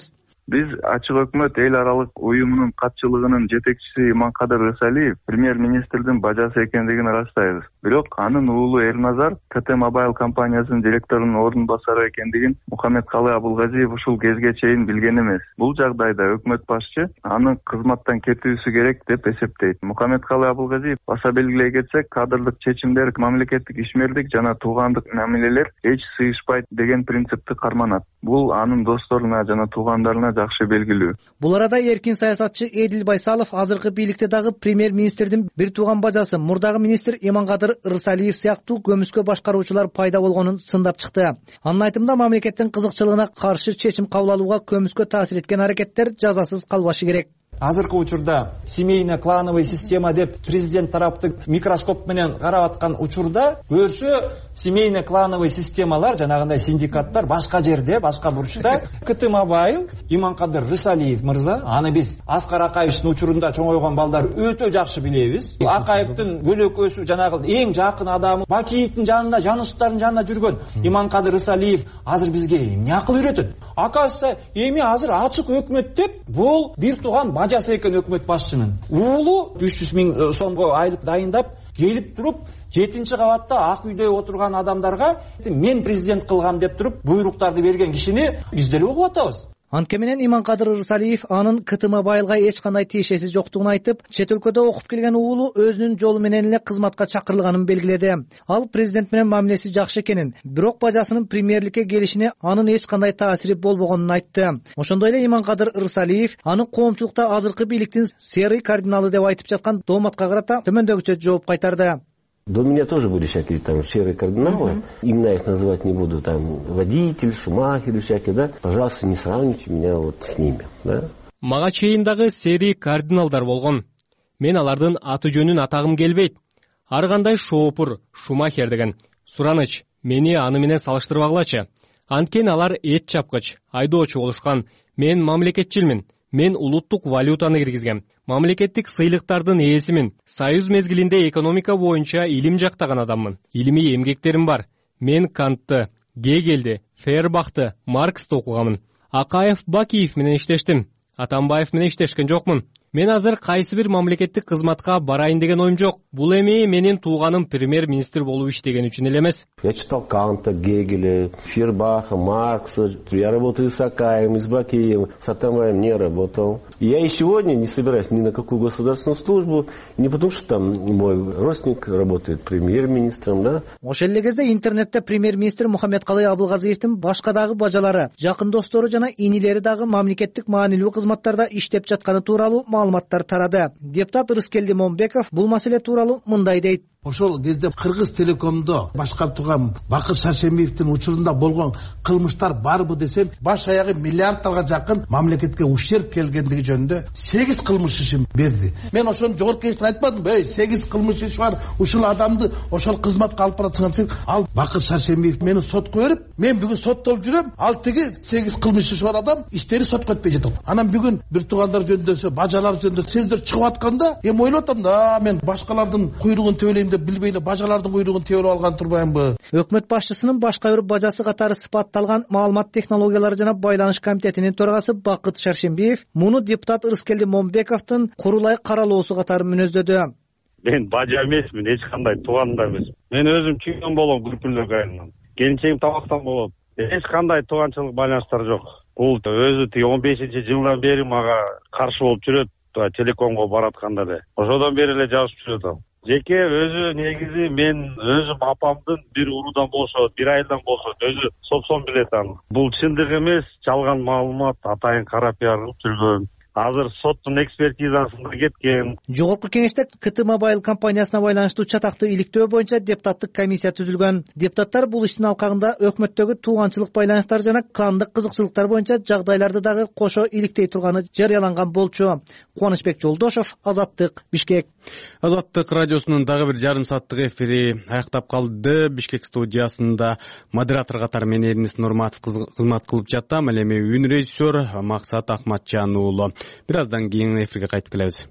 Биз Ачык Өкмөт эл аралык уюмунун катчылыгынын жетекчиси Иманкадыр Рысалиев премьер-министрдин бажасы экендигин ырастайбыз. Бирок анын уулу Эрназар КТ Мобайл компаниясынын директорунун ордун басары экендигин Мухаммедкалый Абылгазиев ушул кезге чейин билген эмес. Бул жагдайда өкмөт башчы анын кызматтан кетүүсү керек деп эсептейт. Мухаммедкалый Абылгазиев баса белгилей кетсек, кадрлык чечимдер, мамлекеттик ишмерлик жана туугандык мамилелер эч сыйышпайт деген принципти карманат. Бул анын досторуна жана туугандарына жакшы белгилүү. Бул арада эркин саясатчы Эдил Байсалов азыркы бийликте дагы премьер-министрдин бир тууган бажасы мурдагы министр Иманкадыр Рысалиев сыяктуу көмүскө башкаруучулар пайда болгонун сындап чыкты. Анын айтымында мамлекеттин кызыкчылыгына каршы чечим кабыл алууга көмүскө таасир эткен аракеттер жазасыз калбашы керек. Азыркы учурда семейно клановый система деп президент тараптын микроскоп менен карап аткан учурда көрсө семейно клановый системалар жанагындай синдикаттар башка жерде, башка бурчта. КТ Мобайл Иманкадыр Рысалиев мырза, аны биз Аскар Акаевичтин учурунда чоңойгон балдар өтө жакшы билебиз. Акаевдин көлөкөсү жанагы эң жакын адамы, Бакиевдин жанында, жаныштардын жанында жүргөн Иманкадыр Рысалиев азыр бизге эмне акыл үйрөтөт? Акасы эми азыр Ачык Өкмөт деп бул бир тууган бажасы экен өкмөт башчынын. Уулу 300 миң сомго айлык дайындап келип туруп 7-чи кабатта ак үйдө отурган адамдарга мен президент кылгам деп туруп буйруктарды берген кишини биз деле угуп атабыз. Анткени менен Иманкадыр Рысалиев анын КТ Мобайлга эч кандай тиешеси жоктугун айтып, чет өлкөдө окуп келген уулу өзүнүн жолу менен эле кызматка чакырылганын белгиледи. Ал президент менен мамилеси жакшы экенин, бирок бажасынын премьерликке келишине анын эч кандай таасири болбогонун айтты. Ошондой эле Иманкадыр Рысалиев аны коомчулукта азыркы бийликтин серый кардиналы деп айтып жаткан Дооматка карата төмөндөгүчө жооп кайтарды. До меня тоже были всякие там серые кардиналы, имена их называть не буду, там водитель, Шумахер всякие, да. Пожалуйста, не сравните меня вот с ними, да. Мага чейин дагы серий кардиналдар болгон. Мен алардын аты жөнүн атагым келбейт. Ар кандай Шоопур, Шумахер деген. Сураныч, мени аны менен салыштырбагылачы. Анткени алар эт чапкыч, айдоочу болушкан. Мен мамлекетчилмин. Мен улуттук валютаны киргизгем. Мамлекеттик сыйлыктардын ээсимин. Союз мезгилинде экономика боюнча илим жактаган адаммын. Илимий эмгектерим бар. Мен Кантты, Гегелди, Фейербахты, Марксты окуганмын. Акаев, Бакиев менен иштештим. Атамбаев менен иштешкен жокмун. Мен азыр кайсы бир мамлекеттик кызматка барайын деген оюм жок. Бул эми менин тууганым премьер-министр болуп иштеген үчүн эле эмес. Я читал Канта, Гегеля, Фейербаха, Маркса. Я работаю с Акаевым, с Бакиевым, с Атамбаевым не работал. Я и сегодня не собираюсь ни на какую государственную службу, не потому что там мой родственник работает премьер-министром, да. Ошол эле кезде интернетте премьер-министр Мухаммедкалый Абылгазиевдин башка дагы бажалары, жакын достору жана инилери дагы мамлекеттик маанилүү кызматтарда иштеп жатканы тууралуу маалыматтар тарады. Депутат Рыскелди Момбеков бул маселе тууралуу мындай дейт. Ошол кезде Кыргыз Телекомдо башкарып турган Бакыт Шаршембиевдин учурунда болгон кылмыштар барбы десем, баш аягы миллиардтарга жакын мамлекетке ущерб келгендиги жөнүндө 8 кылмыш ишин берди. Мен ошону жогорку кеңештен айтпадымбы? 8 кылмыш иш бар, ушул адамды ошол кызматка алып баратсың. Ал Бакыт Шаршембиев мени сотко берип, мен бүгүн соттолуп жүрөм. Ал тиги 8 кылмыш иш бар адам иштери сотко өтпөй жатат. Анан бүгүн бир туугандар жөнүндө, бажалар жөнүндө сөздөр чыгып атканда, эми ойлоп атам да, мен башкалардын куйругун тебелейм деп билбей эле бажалардын куйругун тебелеп алган турбаймынбы? Өкмөт башчысынын башка бир бажасы катары сыпатталган маалымат технологиялары жана байланыш комитетинин төрагасы Бакыт Шаршембиев муну депутат Рыскелди Момбековдун курулай каралоосу катары мүнөздөдү. Мен бажа эмесмин, эч кандай тууган да эмес. Мен өзүм чүйгөн болом Күрпүлөк айылынан. Келинчегим табактан болот. Эч кандай тууганчылык байланыштар жок. Бул өзү 15-жылдан бери мага каршы болуп жүрөт, телекомго баратканда эле. Ошодон бери эле жабышып жүрөт ал. Жеке өзү негизи мен өзүм апамдын бир уруудан болсо, бир айылдан болсо өзү сопсон билет аны. Бул чындык эмес, жалган маалымат, атайын кара пиарылып жүргөн. Азыр соттун экспертизасына кеткен. Жогорку кеңеште КТ Мобайл компаниясына байланыштуу чатакты иликтөө боюнча депутаттык комиссия түзүлгөн. Депутаттар бул иштин алкагында өкмөттөгү тууганчылык байланыштар жана кландык кызыкчылыктар боюнча жагдайларды дагы кошо иликтей турганы жарыяланган болчу. Кубанычбек Жолдошов, Азаттык, Бишкек. Азаттык радиосунун дагы бир жарым сааттык эфири аяктап калды. Бишкек студиясында модератор катары мен Эрнис Нурматов кызмат кылып жаттым. Ал эми үн режиссер Максат Акматжан уулу. Бир аздан кийин эфирге кайтып келебиз.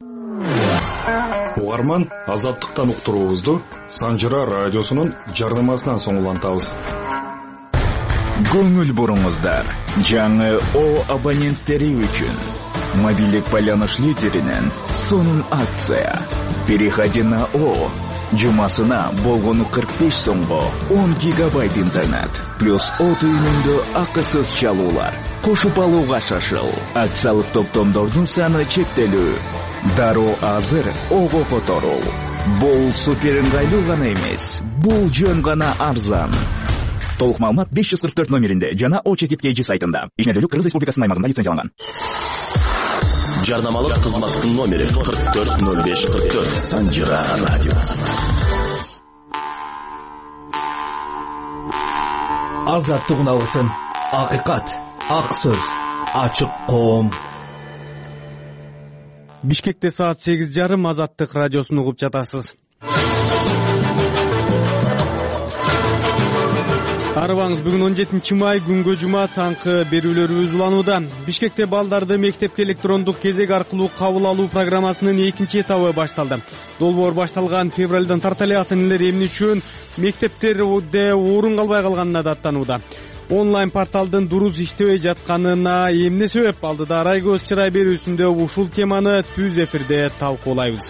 Угарман, Азаттыктан уктуруубузду Санжыра радиосунун жарнамасынан соң улантабыз. Көңүл буруңуздар. Жаңы О абоненттери үчүн мобилдик байланыш лидеринен сонун акция. Переходи на О. Жумасына болгону 45 сомго 10 гигабайт интернет плюс О түйүнүндө акысыз чалуулар. Кошуп алууга шашыл. Акциялык топтомдордун саны чектелүү. Дароо азыр Ого которул. Бул супер ыңгайлуу гана эмес, бул жөн гана арзан. Толук маалымат 544 номеринде жана О-Чекит сайтында. Ишмердүүлүк Кыргыз Республикасынын аймагында лицензияланган. Жарнамалык кызматтын номери 440544 Санжира радиосы. Азаттыгын алгысын. Акыйкат, ак сөз, ачык коом. Бишкекте саат 8:30 Азаттык радиосун угуп жатасыз. Арыбаңыз, бүгүн 17 май күнгө жума таңкы берүүлөрүбүз уланууда. Бишкекте балдарды мектепке электрондук кезек аркылуу кабыл алуу программасынын экинчи этабы башталды. Долбоор башталган февралдан тарта эле ата энелер эмне үчүн мектептерде орун калбай калганына даттанууда. Онлайн порталдын дурус иштебей жатканына эмне себеп? Алдыда арай көз чырай берүүсүндө ушул теманы түз эфирде талкуулайбыз.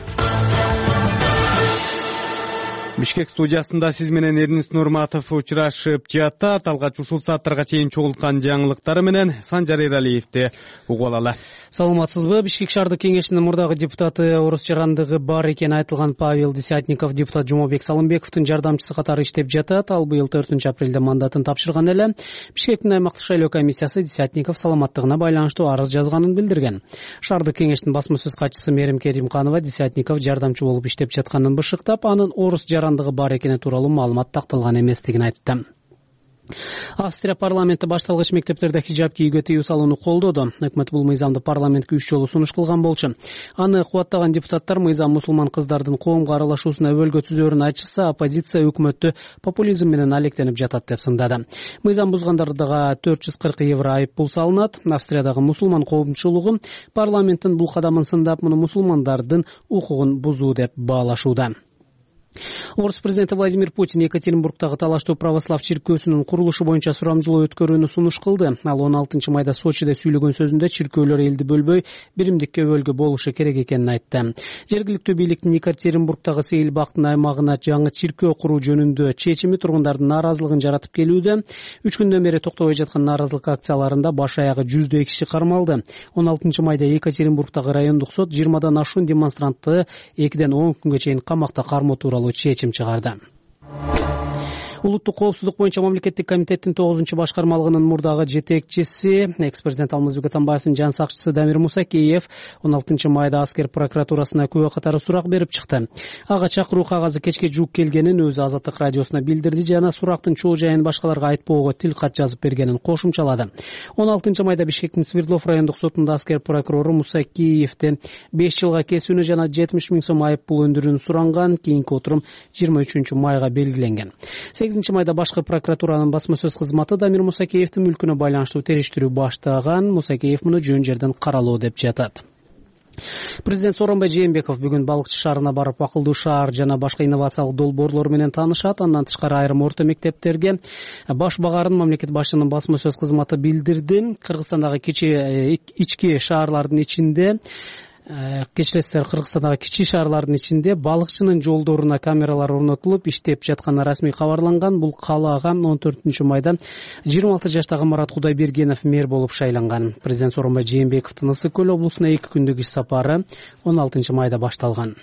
Бишкек студиясында сиз менен Эрнис Нурматов учурашып жатат. Алгач ушул сааттарга чейин чогулткан жаңылыктары менен Санжар Эралиевди угуп алалы. Саламатсызбы? Бишкек шаардык кеңешинин мурдагы депутаты, орус жарандыгы бар экени айтылган Павел Десятников депутат Жумабек Салымбековдун жардамчысы катары иштеп жатат. Ал быйыл 4 апрелде мандатын тапшырган эле. Бишкектин аймактык шайлоо комиссиясы Десятников саламаттыгына байланыштуу арыз жазганын билдирген. Шаардык кеңештин басма сөз катчысы Мерим Керимканова Десятников жардамчы болуп иштеп жатканын бышыктап, анын орус жарандыгы бар экени тууралуу маалымат такталган эместигин айтты. Австрия парламенти башталгыч мектептерде хижаб кийүүгө тыюу салууну колдоду. Өкмөт бул мыйзамды парламентке 3 жолу сунуш кылган болчу. Аны кубаттаган депутаттар мыйзам мусулман кыздардын коомго аралашуусуна өбөлгө түзөөрүн айтышса, оппозиция өкмөттү популизм менен алектенип жатат деп сындады. Мыйзам бузгандардыга 440 евро айып пул салынат. Австриядагы мусулман коомчулугу парламенттин бул кадамын сындап, муну мусулмандардын укугун бузуу деп баалашууда. Орус президенти Владимир Путин Екатеринбургтагы талаштуу православ чиркөөсүнүн курулушу боюнча сурамжылоо өткөрүүнү сунуш кылды. Ал 16 майда Сочиде сүйлөгөн сөзүндө чиркөөлөр элди бөлбөй, биримдикке өбөлгө болушу керек экенин айтты. Жергиликтүү бийликтин Екатеринбургтагы Сейилбактын аймагына жаңы чиркөө куруу жөнүндө чечими тургундардын нааразылыгын жаратып келүүдө. 3 күндөн бери токтобой жаткан нааразылык акцияларында баш аягы 100дөй киши кармалды. 16 майда Екатеринбургтагы райондук сот 20дан ашуун демонстрантты 2ден 10 күнгө чейин камакта кармоо тууралуу чечим чыгарды. Улуттук коопсуздук боюнча мамлекеттик комитеттин 9 башкармалыгынын мурдагы жетекчиси, экс-президент Алмазбек Атамбаевдин жан сакчысы Дамир Мусакеев 16 майда аскер прокуратурасына күбө катары сурак берип чыкты. Ага чакыруу кагазы кечке жуук келгенин өзү Азаттык радиосуна билдирди жана сурактын чоо жайын башкаларга айтпоого тил кат жазып бергенин кошумчалады. 16 майда Бишкектин Свердлов райондук сотунда аскер прокурору Мусакеевден 5 жылга кесүүнү жана 70 000 сом айып пул өндүрүүнү суранган. Кийинки отурум 23 майга белгиленген. 8 майда башкы прокуратуранын басма сөз кызматы Дамир Мусакеевдин мүлкүнө байланыштуу териштирүү баштаган. Мусакеев муну жөн жерден каралоо деп жатат. Президент Сооронбай Жээнбеков бүгүн Балыкчы шаарына барып акылдуу шаар жана башка инновациялык долбоорлор менен таанышат. Андан тышкары айрым орто мектептерге баш багарын мамлекет башчынын басма сөз кызматы билдирди. Кыргызстандагы ички шаарлардын ичинде Кыргызстандагы кичи шаарлардын ичинде балыкчынын жолдоруна камералар орнотулуп иштеп жатканы расмий кабарланган. Бул калаага 14 майда 26 жаштагы Марат Кудайбергенов мэр болуп шайланган. Президент Сооронбай Жээнбековдун Ысык көл облусуна 2 күндүк иш сапары 16 майда башталган.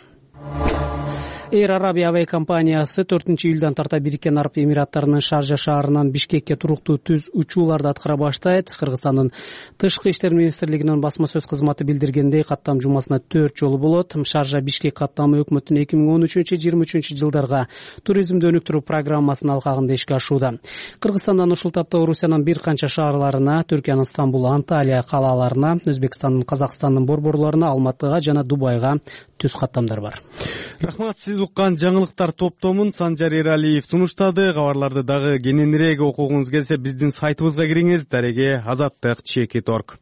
Air Arabia авиа компаниясы 4 июлдан тарта Бириккен Араб Эмираттарынын Шаржа шаарынан Бишкекке туруктуу түз учууларды аткара баштайт. Кыргызстандын Тышкы иштер министрлигинин басма сөз кызматы билдиргендей, каттам жумасына 4 жолу болот. Шаржа Бишкек каттамы өкмөттүн 2013-23 жылдарга туризмди өнүктүрүү программасынын алкагында ишке ашууда. Кыргызстандан ушул тапта Орусиянын бир канча шаарларына, Түркиянын Стамбул, Анталия калаларына, Өзбекстандын, Казакстандын борборлоруна, Алматыга жана Дубайга түз каттамдар бар. Рахмат, сиз уккан жаңылыктар топтомун Санжар Эралиев сунуштады. Кабарларды дагы кененирээк окугуңуз келсе, биздин сайтыбызга кириңиз. Дареге azattik.org.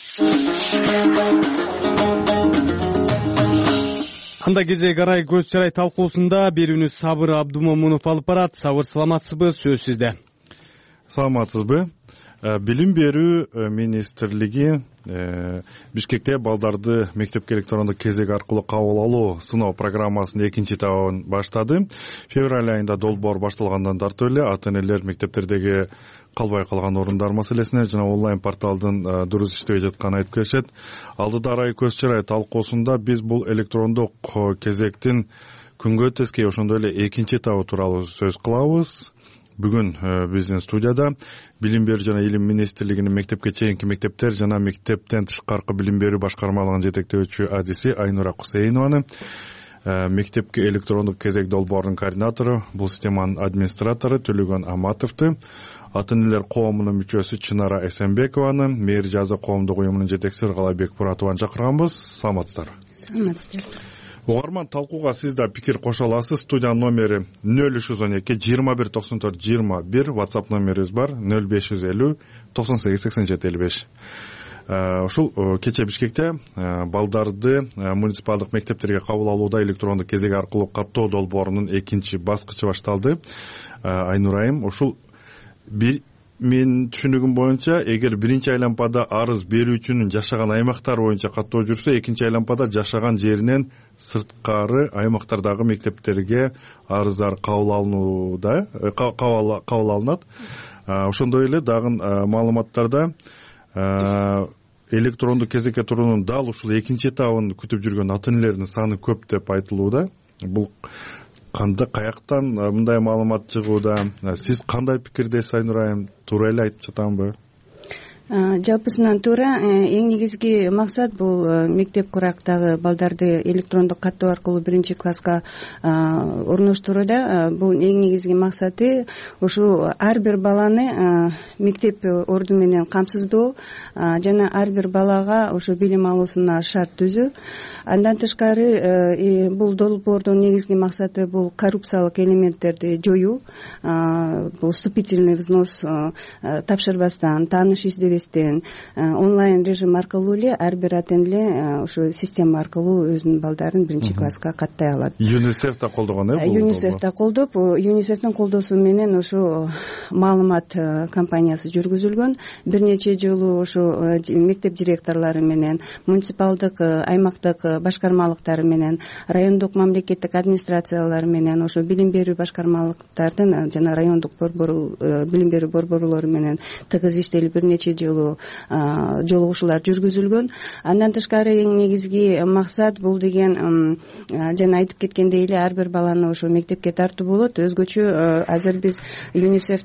Анда кезек арай көз чарай талкуусунда берүүнү Сабыр Абдумомунов алып барат. Сабыр, саламатсызбы? Сөз сизде. саламатсызбы? Билим берүү министрлиги Бишкекте балдарды мектепке электрондук кезек аркылуу кабыл алуу сыноо программасынын экинчи этабын баштады. Февраль айында долбоор башталгандан тартып эле ата энелер мектептердеги калбай калган орундар маселесине жана онлайн порталдын дурус иштебей жатканын айтып келишет. Алдыдарай көз чырай талкуусунда биз бул электрондук кезектин күнгө тескей ошондой эле экинчи этабы тууралуу сөз кылабыз. Бүгүн биздин студияда Билим берүү жана илим министрлигинин мектепке чейинки мектептер жана мектептен тышкаркы билим берүү башкармалыгынын жетектөөчү адиси Айнура Кусейнованы, мектепке электрондук кезек долбоорунун координатору, бул системанын администратору Төлөгөн Аматовду, ата энелер коомунун мүчөсү Чынара Эсенбекованы, Мээр жаза коомдук уюмунун жетекчиси Ыргалайбек Буратованы чакырганбыз. Саламатсыздарбы? Саламатсыздар. Угарман, талкууга сиз да пикир кошо аласыз. Студиянын номери 0312 21 94 21, WhatsApp номерибиз бар 0550 98 87 55. Ушул кече Бишкекте балдарды муниципалдык мектептерге кабыл алууда электрондук кезек аркылуу каттоо долбоорунун экинчи баскычы башталды. Айнурайым, ушул мен түшүнүгүм боюнча, эгер биринчи айлампада арыз берүүчүнүн жашаган аймактар боюнча каттоо жүрсө, экинчи айлампада жашаган жеринен сырткары аймактардагы мектептерге арыздар кабыл алынат. Ошондой эле дагы маалыматтарда электрондук кезекке туруунун дал ушул экинчи этабын күтүп жүргөн ата энелердин саны көп деп айтылууда. Бул каяктан мындай маалымат чыгууда? Сиз кандай пикирдесиз, Айнурайым? Туура эле айтып жатамбы? Жалпысынан туура. Эң негизги максат бул мектеп курактагы балдарды электрондук каттоо аркылуу биринчи класска орноштурууда. Бул эң негизги максаты ушу ар бир баланы мектеп орду менен камсыздоо жана ар бир балага ошо билим алуусуна шарт түзүү. Андан тышкары бул долбоордун негизги максаты бул коррупциялык элементтерди жоюу. Бул вступительный взнос тапшырбастан, тааныш издебестен онлайн режим аркылуу эле ар бир ата эне ушу система аркылуу өзүнүн балдарын биринчи класска каттай алат. ЮНИСЕФ да колдогон, ЮНИСЕФ да колдоп, ЮНИСЕФтин колдоосу менен ушу маалымат кампаниясы жүргүзүлгөн. Бир нече жолу ушу мектеп директорлору менен, муниципалдык, аймактык башкармалыктары менен, райондук мамлекеттик администрациялар менен, ошо билим берүү башкармалыктардын жана райондук билим берүү борборлору менен тыгыз иштелип бир нече жолугушуулар жүргүзүлгөн. Андан тышкары эң негизги максат бул деген жана айтып кеткендей эле ар бир баланы ошо мектепке тартуу болот. Өзгөчө азыр биз ЮНИСЕФ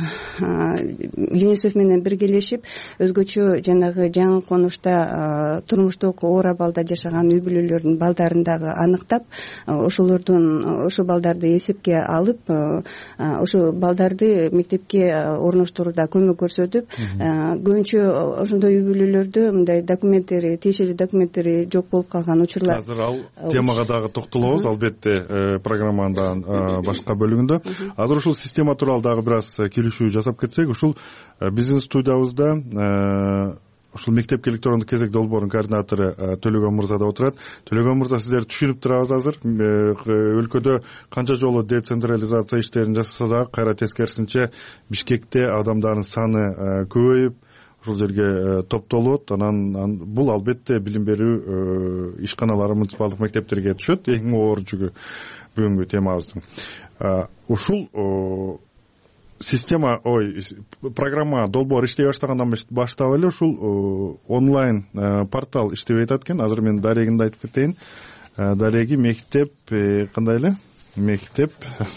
менен биргелешип өзгөчө жанагы жаңы конушта турмуштук оор абалда жашаган үй бүлөлөрдүн балдарын дагы аныктап, ошо балдарды эсепке алып, ошо балдарды мектепке орноштурууда көмөк көрсөтүп, көбүнчө ошондой үй бүлөлөрдө мындай тиешелүү документтери жок болуп калган учурлар. Азыр ал темага дагы токтолобуз, албетте, программанын башка бөлүгүндө. Азыр ушул система тууралуу дагы бир аз киришүү жасап кетсек, ушул биздин студиябызда ушул мектепке электрондук кезек долбоорунун координатору Төлөгөн мырза да отурат. Төлөгөн мырза, сиздерди түшүнүп турабыз. Азыр өлкөдө канча жолу децентрализация иштерин жасаса да, кайра тескерисинче Бишкекте адамдардын саны көбөйүп, ушул жерге топтолот. Анан бул албетте билим берүү ишканалары муниципалдык мектептерге түшөт. Эң оор жүгү бүгүнкү темабыздын. Ушул система, программа, долбоор иштей баштагандан баштап эле ушул онлайн портал иштебей атат экен. Азыр мен дарегинде айтып кетейин. Дареги мектеп кандай эле? Мектеп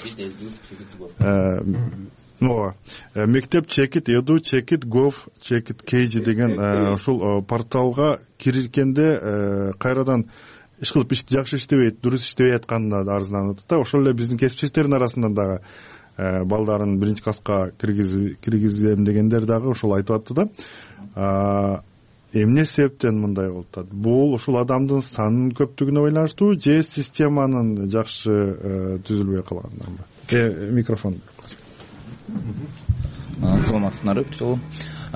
мектеп чекит edu чекит gov чекит kg деген ушул порталга киришкенде кайрадан иш кылып жакшы иштебейт, дурус иштебей атканына арызданып атат да. Ошол эле биздин кесипчилердин арасынан дагы балдарын биринчи класска киргизем дегендер дагы ошол айтып атты да. Эмне себептен мындай болуп атат? Бул ушул адамдын санынын көптүгүнө байланыштуу же системанын жакшы түзүлбөй калганынан? Микрофон. Саламатсыздарбы,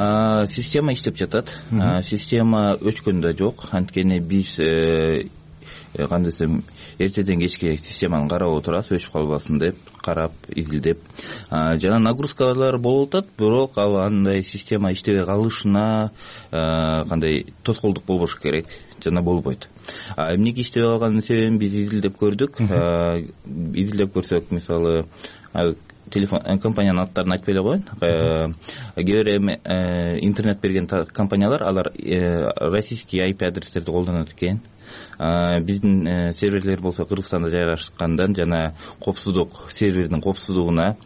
система иштеп жатат. Система өчкөн да жок. Анткени биз кандай десем эртеден кечке системаны карап отурасыз, өчүп калбасын деп карап, изилдеп. Жана нагрузкалар болуп атат, бирок ал андай система иштебей калышына кандай тоскоолдук болбош керек жана болбойт. Эмнеге иштебей калганын себебин биз изилдеп көрдүк. Изилдеп көрсөк, мисалы телефон компаниянын аттарын айтпай эле коеюн. Кээ бир интернет берген компаниялар, алар российский IP адрестерди колдонот экен. Биздин серверлер болсо Кыргызстанда жайгашкандан жана коопсуздук, сервердин коопсуздугуна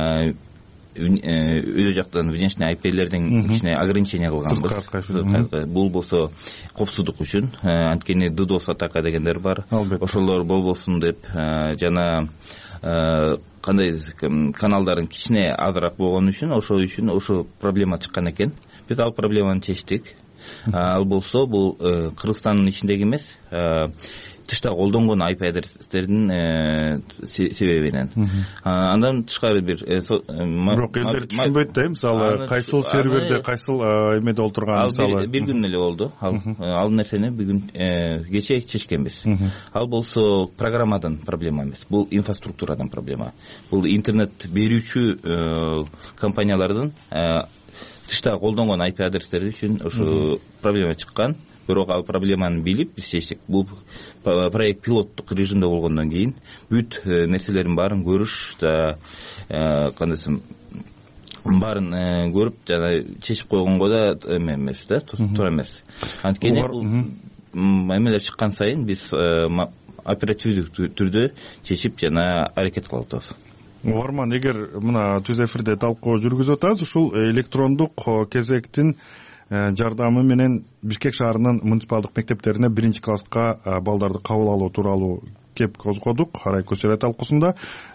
өзү жактан внешний IP'лердин ичине ограничение кылганбыз. Бул болсо коопсуздук үчүн, анткени DDoS атака дегендер бар. Ошолор болбосун деп, жана кандай каналдардын кичине азыраак болгон үчүн ошо проблема чыккан экен. Биз ал проблеманы чечтик. Ал болсо бул Кыргызстандын ичиндеги эмес, тышта колдонгон IP адрестердин себебинен. Андан тышкары бир бирок элдер түшүнбөйт да, мисалы кайсыл серверде кайсыл эмеде олтурган, мисалы бир күн эле болду. Ал нерсени бүгүн кече чечкенбиз. Ал болсо программадан проблема эмес, бул инфраструктурадан проблема. Бул интернет берүүчү компаниялардын тышта колдонгон IP адрестери үчүн ошо проблема чыккан. Бирок ал проблеманы билип биз чечтик. Бул проект пилоттук режимде болгондон кийин бүт нерселердин баарын көрүш да, кандай десем, баарын көрүп жана чечип койгонго да эме эмес да, туура эмес. Анткени эмелер чыккан сайын биз оперативдик түрдө чечип жана аракет кылып атабыз. Угарман, эгер мына түз эфирде талкуу жүргүзүп атабыз, ушул электрондук кезектин жардамы менен Бишкек шаарынын муниципалдык мектептерине 1-класска балдарды кабыл алуу тууралуу кеп козгодук арай көчөрө талкуусунда.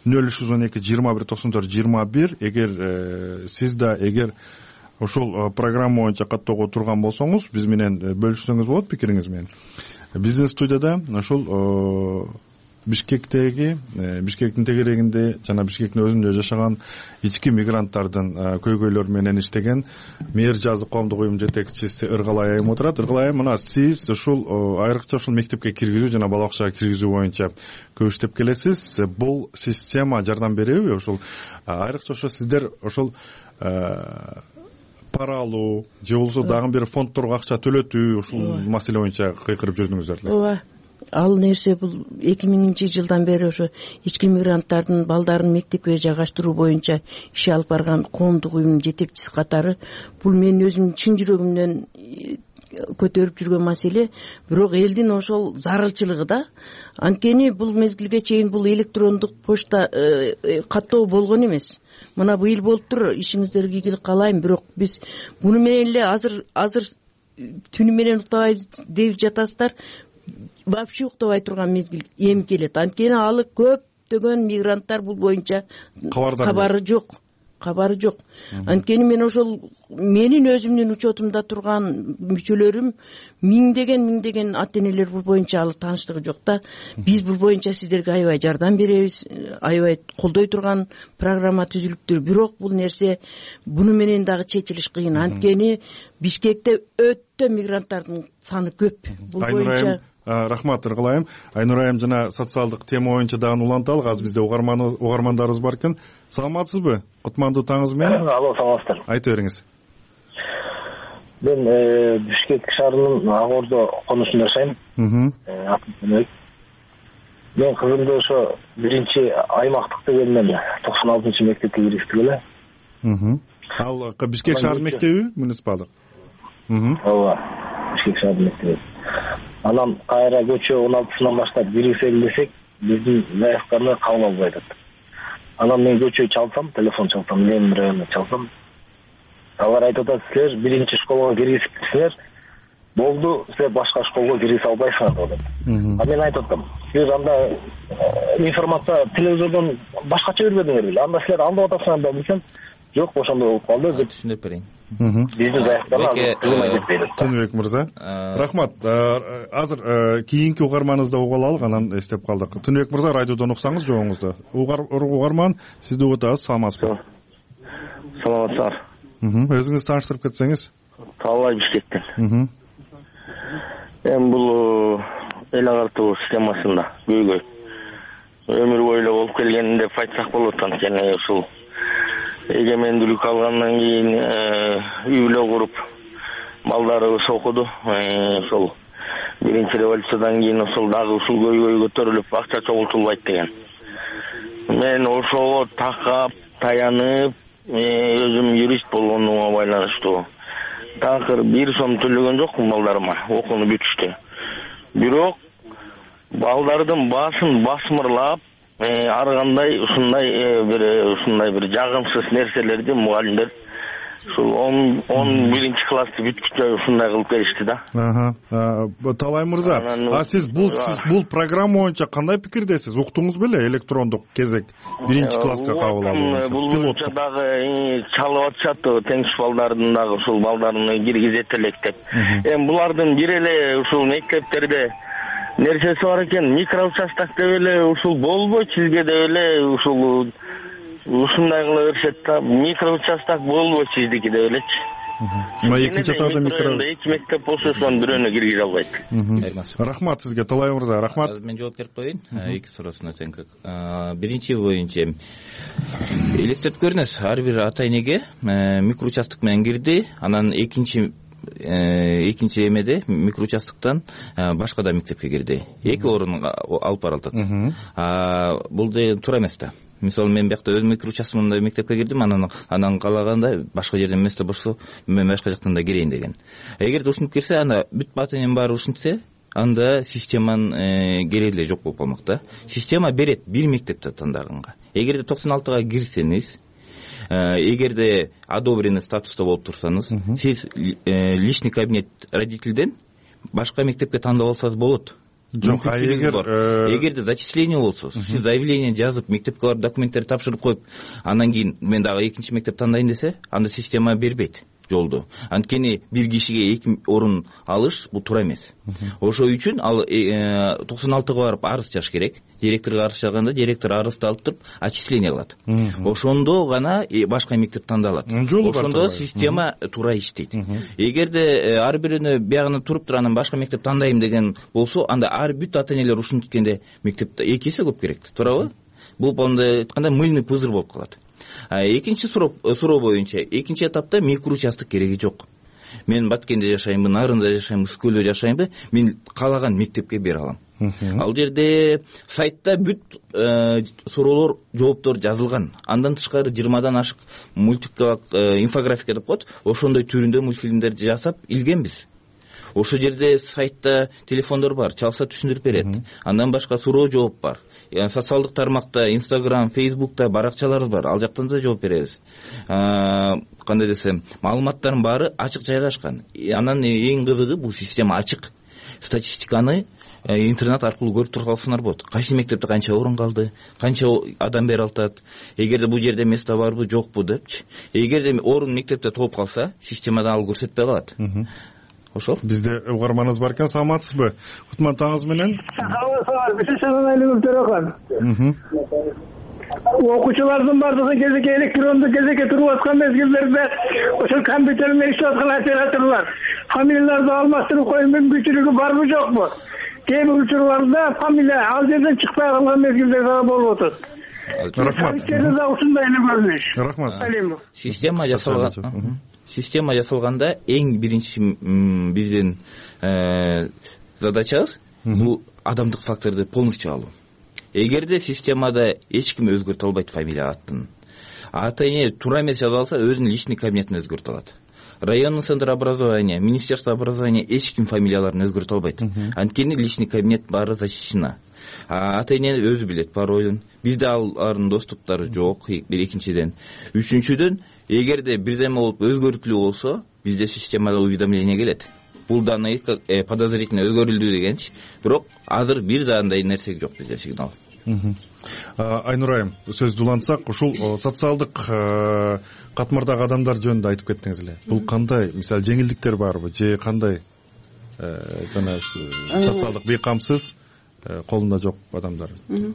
0312-21-94-21. Эгер сиз да ушул программа боюнча каттоого турган болсоңуз, биз менен бөлүшсөңүз болот пикириңиз менен. Биздин студияда ушул Бишкектин тегерегинде жана Бишкектин өзүндө жашаган ички мигранттардын көйгөйлөрү менен иштеген Мээр жазык коомдук уюм жетекчиси Ыргалай айым отурат. Ыргалай айым, мына сиз ушул айрыкча ушул мектепке киргизүү жана бала бакчага киргизүү боюнча көп иштеп келесиз. Бул система жардам береби? Ушул айрыкча ошо сиздер ушул пара алуу же болбосо дагы бир фондторго акча төлөтүү, ушул маселе боюнча кыйкырып жүрдүңүздөр эле. Ооба. Ал нерсе бул 2000-жылдан бери ошо ички мигранттардын балдарын мектепке жайгаштыруу боюнча иш алып барган коомдук уюмдун жетекчиси катары бул менин өзүмдүн чын жүрөгүмдөн көтөрүп жүргөн маселе. Бирок элдин ошол зарылчылыгы да. Анткени бул мезгилге чейин бул электрондук почта каттоо болгон эмес. Мына быйыл болуптур, ишиңиздерге ийгилик каалайм. Бирок биз буну менен эле азыр түнү менен уктабайбыз деп жатасыздар. Вообще уктабай турган мезгил эми келет. Анткени алы көптөгөн мигранттар бул боюнча кабары жок. Анткени мен ошол менин өзүмдүн учетумда турган мүчөлөрүм миңдеген ата энелер бул боюнча алы тааныштыгы жок да. Биз бул боюнча сиздерге аябай жардам беребиз, аябай колдой турган программа түзүлүптүр. Бирок бул нерсе буну менен дагы чечилиш кыйын. Анткени Бишкекте өтө мигранттардын саны көп. Бул боюнча рахмат Ыргалайым. Айнур айым, жана социалдык тема боюнча дагы уланталык. Азыр бизде угармандарыбыз бар экен. Саламатсызбы? Кутмандуу таңыңыз менен. Алло, саламатсыздар. Айта бериңиз. Мен Бишкек шаарынын Ак Ордо конусунда жашайм. Мен кызымды ошо 1-аймактык дегенмен 96-мектепке киргиздик эле. Ал Бишкек шаарынын мектеби муниципалдык? Ооба, Бишкек шаарынын мектеби. Анан кайра көчө 16-сынан баштап киргизели десек, биздин заявканы кабыл албай атат. Анан мен көчө чалсам, телефон чалсам, Ленин районуна чалсам, алар айтып атат, силер 1-школага киргизипсиңер, болду, силер башка школго киргизе албайсыңар деп атат. А мен айтып атам, силер анда информация телевизордон башкача бербедиңер беле? Анда силер алдап атасыңар да билсем, жок, ошондой болуп калды деп түшүнүп берейин. Биздин заявканы Тыныбек мырза. Рахмат. Азыр кийинки угарманыбызды угуп алалык, анан эстеп калдык. Тыныбек мырза, радиодон уксаңыз жоңуңузду. Угарман, сизди угуп атабыз. Саламатсызбы? Саламатсыздар. Өзүңүз тааныштырып кетсеңиз. Талай Бишкектен. Эми бул эл агартуу системасында көйгөй өмүр бою болуп келген деп айтсак болот. Анткени ушул эгемендүүлүк алгандан кийин үй бүлө куруп балдарыбыз окуду. Ошол биринчи революциядан кийин ошол дагы ушул көйгөй көтөрүлүп акча чогултулбайт деген. Мен ошого такап таянып, өзүм юрист болгонума байланыштуу такыр 1 сом төлөгөн жокмун балдарыма окууну бүтүштү. Бирок балдардын баасын басмырлап, ар кандай ушундай бир жагымсыз нерселерди мугалимдер ушул 11 классты бүткүчө ушундай кылып келишти да. Талай мырза, сиз бул программа боюнча кандай пикирдесиз? Уктуңуз беле электрондук кезек 1 класска кабыл алуу? Бул боюнча дагы чалып атышат, теңиш балдарын дагы ушул балдарын киргизет элек деп. Эми булардын бир эле ушул мектептерде нерсеси бар экен, микроучасток деп эле ушул болбойт, сизге деп эле ушул ушундай кыла беришет да. Микроучасток болбойт сиздики деп элечи. Экинчи этапта эки мектеп болсо ошонун бирөөнө киргизе албайт. Рахмат сизге, Талай мырза, рахмат. Мен жооп берип коеюн эки суроосуна тең. Биринчи боюнча элестетип көрүңүз, ар бир ата энеге микроучасток менен кирди, анан экинчи эмеде микроучастоктон башка да мектепке кирди. Эки орун алып бара алат. Бул туура эмес да. Мисалы мен биякта өзүм микроучастогумда мектепке кирдим, анан каалаганда башка жерден место болсо мен башка жактан да кирейин деген. Эгерде ушинтип кирсе, анда бүт ата эненин баары ушинтсе, анда системанын кереги эле жок болуп калмак да. Система берет бир мектепти тандаганга. Эгерде 96-га кирсеңиз, эгерде одобренный статуста болуп турсаңыз, сиз личный кабинет родительден башка мектепке тандап алсаңыз болот. Жок, эгерде зачисление болсо, сиз заявление жазып, мектепке барып документтерди тапшырып коюп, андан кийин мен дагы экинчи мектеп тандайын десе, анда система бербейт жолду. Анткени бир кишиге 2 орун алыш бул туура эмес. Ошол үчүн ал 96-га барып арыз жазыш керек. Директорго арыз жазганда директор арызды алып туруп отчисление кылат. Ошондо гана башка мектеп тандалат. Ошондо система туура иштейт. Эгерде ар бирөөнө биягына туруп туруп анан башка мектеп тандайм деген болсо, анда ар бүт ата энелер ушинткенде мектепте 2 эсе көп керек, туурабы? Бул мындай айтканда мыльный пузырь болуп калат. Экинчи суроо боюнча, экинчи этапта микроучасток кереги жок. Мен Баткенде жашайынбы, Нарында жашайынбы, Скөлдө жашайынбы, мен каалаган мектепке бере алам. Ал жерде сайтта бүт суроолор, жооптор жазылган. Андан тышкары 20дан ашык мультикалык инфографика деп коет, ошондой түрүндө мультфильмдерди жасап илгенбиз. Ошол жерде сайтта телефондор бар, чалса түшүндүрүп берет. Андан башка суроо жооп бар. Социалдык тармакта, Instagram, Facebook'ta баракчаларыбыз бар. Ал жактан да жооп беребиз. Кандай десем, маалыматтардын баары ачык жайгашкан. Анан эң кызыгы бул система ачык. Статистиканы интернет аркылуу көрүп туруп алсаңар болот. Кайсы мектепте канча орун калды, канча адам бере алат, эгерде бул жерде место барбы, жокпу депчи. Эгерде орун мектепте толуп калса, системадан ал көрсөтпөй калат. Ошол. Бизде угарманыбыз бар экен, саламатсызбы? Кутман таңыңыз менен. Окуучулардын баардыгы кезекке электрондук кезекке туруп аткан мезгилдерде ошол компьютер менен иштеп аткан операторлор фамилияларды алмаштырып коюу мүмкүнчүлүгү барбы жокпу? Кээ бир учурларда фамилия ал жерден чыкпай калган мезгилдер дагы болуп атат. Рахмат. Ушундай эле көрүнүш. Рахмат. Система жасалганда эң биринчи биздин задачабыз бул адамдык факторду полностью алуу. Эгерде системада эч ким өзгөртө албайт фамилия атын, ата эне туура эмес жазып алса, өзүнүн личный кабинетин өзгөртө алат. Районный центр образования, министерство образования эч ким фамилияларын өзгөртө албайт. Анткени личный кабинет баары защищена. Ата эне өзү билет паролун. Бизде алардын доступтары жок, экинчиден. Үчүнчүдөн, эгерде бирдеме болуп өзгөртүлүү болсо, бизде системада уведомление келет. Бул данный подозрительно өзгөрүлдү дегенчи. Бирок азыр бир да андай нерсе жок бизде сигнал. Айнур айым, сөздү улантсак, ушул социалдык катмардагы адамдар жөнүндө айтып кеттиңиз эле. Бул кандай, мисалы, жеңилдиктер барбы же кандай жана социалдык бейкамсыз колунда жок адамдар?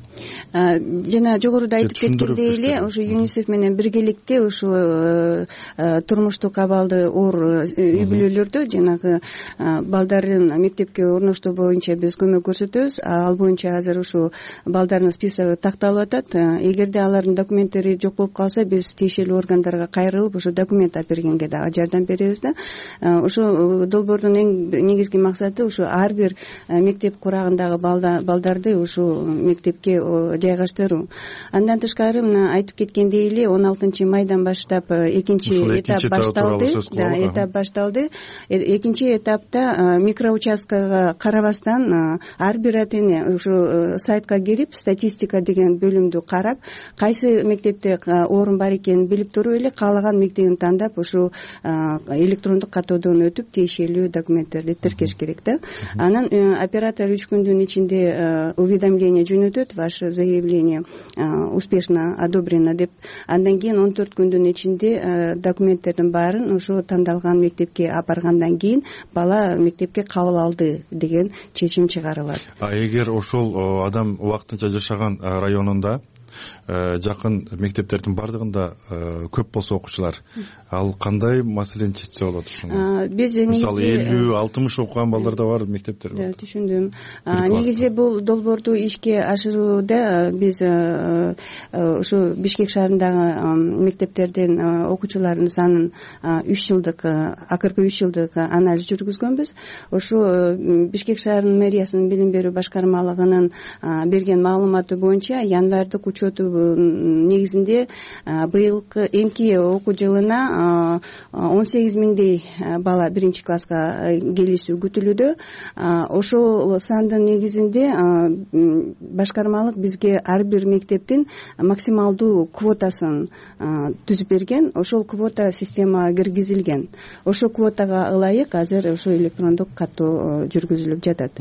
жана жогоруда айтып кеткендей эле ушу ЮНИСЕФ менен биргеликте ушу турмуштук абалды оор үй бүлөлөрдө жанагы балдарын мектепке орноштуруу боюнча биз көмөк көрсөтөбүз. Ал боюнча азыр ушу балдардын списоги такталып атат. Эгерде алардын документтери жок болуп калса, биз тиешелүү органдарга кайрылып ушу документ алып бергенге дагы жардам беребиз да. Ушу долбоордун эң негизги максаты ушу ар бир мектеп курагындагы балдарды ушу мектепке жайгаштыруу. Андан тышкары мына айтып кеткендей эле 16 майдан баштап экинчи этап башталды. Этап башталды. Экинчи этапта микроучасткага карабастан ар бир ата эне ушу сайтка кирип, статистика деген бөлүмдү карап, кайсы мектепте орун бар экенин билип туруп эле каалаган мектебин тандап ушу электрондук катоодон өтүп тиешелүү документтерди тиркеш керек да. Анан оператор 3 күндүн ичинде уведомление жөнөтөт: ваше заявление успешно одобрено деп. Андан кийин 14 күндүн ичинде документтердин баарын ушу тандалган мектепке алып баргандан кийин бала мектепке кабыл алды деген чечим чыгарылат. Эгер ошол адам убактынча жашаган районунда жакын мектептердин бардыгында көп болсо окуучулар, ал кандай маселени чечсе болот? Биз мисалы 50-60 окуган балдар да бар мектептер бар. Түшүндүм. Негизи бул долбоорду ишке ашырууда биз ушу Бишкек шаарындагы мектептердин окуучуларынын санын 3 жылдык, акыркы 3 жылдык анализ жүргүзгөнбүз. Ушу Бишкек шаарынын мэриясынын билим берүү башкармалыгынын берген маалыматы боюнча январдык учету негизинде быйылкы эмки окуу жылына 18 миңдей бала биринчи класска келиши күтүлүүдө. Ошол сандын негизинде башкармалык бизге ар бир мектептин максималдуу квотасын түзүп берген. Ошол квота системага киргизилген. Ошол квотага ылайык азыр ошо электрондук каттоо жүргүзүлүп жатат.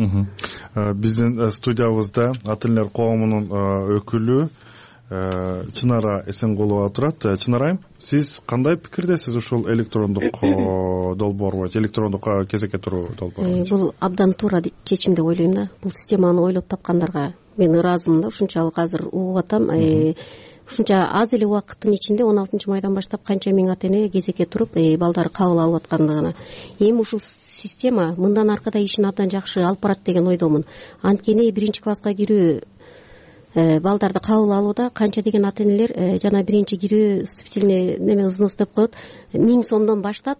Биздин студиябызда ата энелер коомунун өкүлү Чынара Эсенкулова турат. Чынара, сиз кандай пикирдесиз ушул электрондук долбоор боюнча, электрондук кезекке туруу долбоор боюнча? Бул абдан туура чечим деп ойлойм да. Бул системаны ойлоп тапкандарга мен ыраазымын да. Ушунчалык азыр угуп атам. Ушунча аз эле убакыттын ичинде 16 майдан баштап канча миң ата эне кезекке туруп балдары кабыл алып аткандыгына. Эми ушул система мындан аркада ишин абдан жакшы алып барат деген ойдомун. Анткени биринчи класска кирүү балдарды кабыл алууда канча деген ата энелер жана биринчи кирүү вступительный взнос деп коет, 1000 сомдон баштап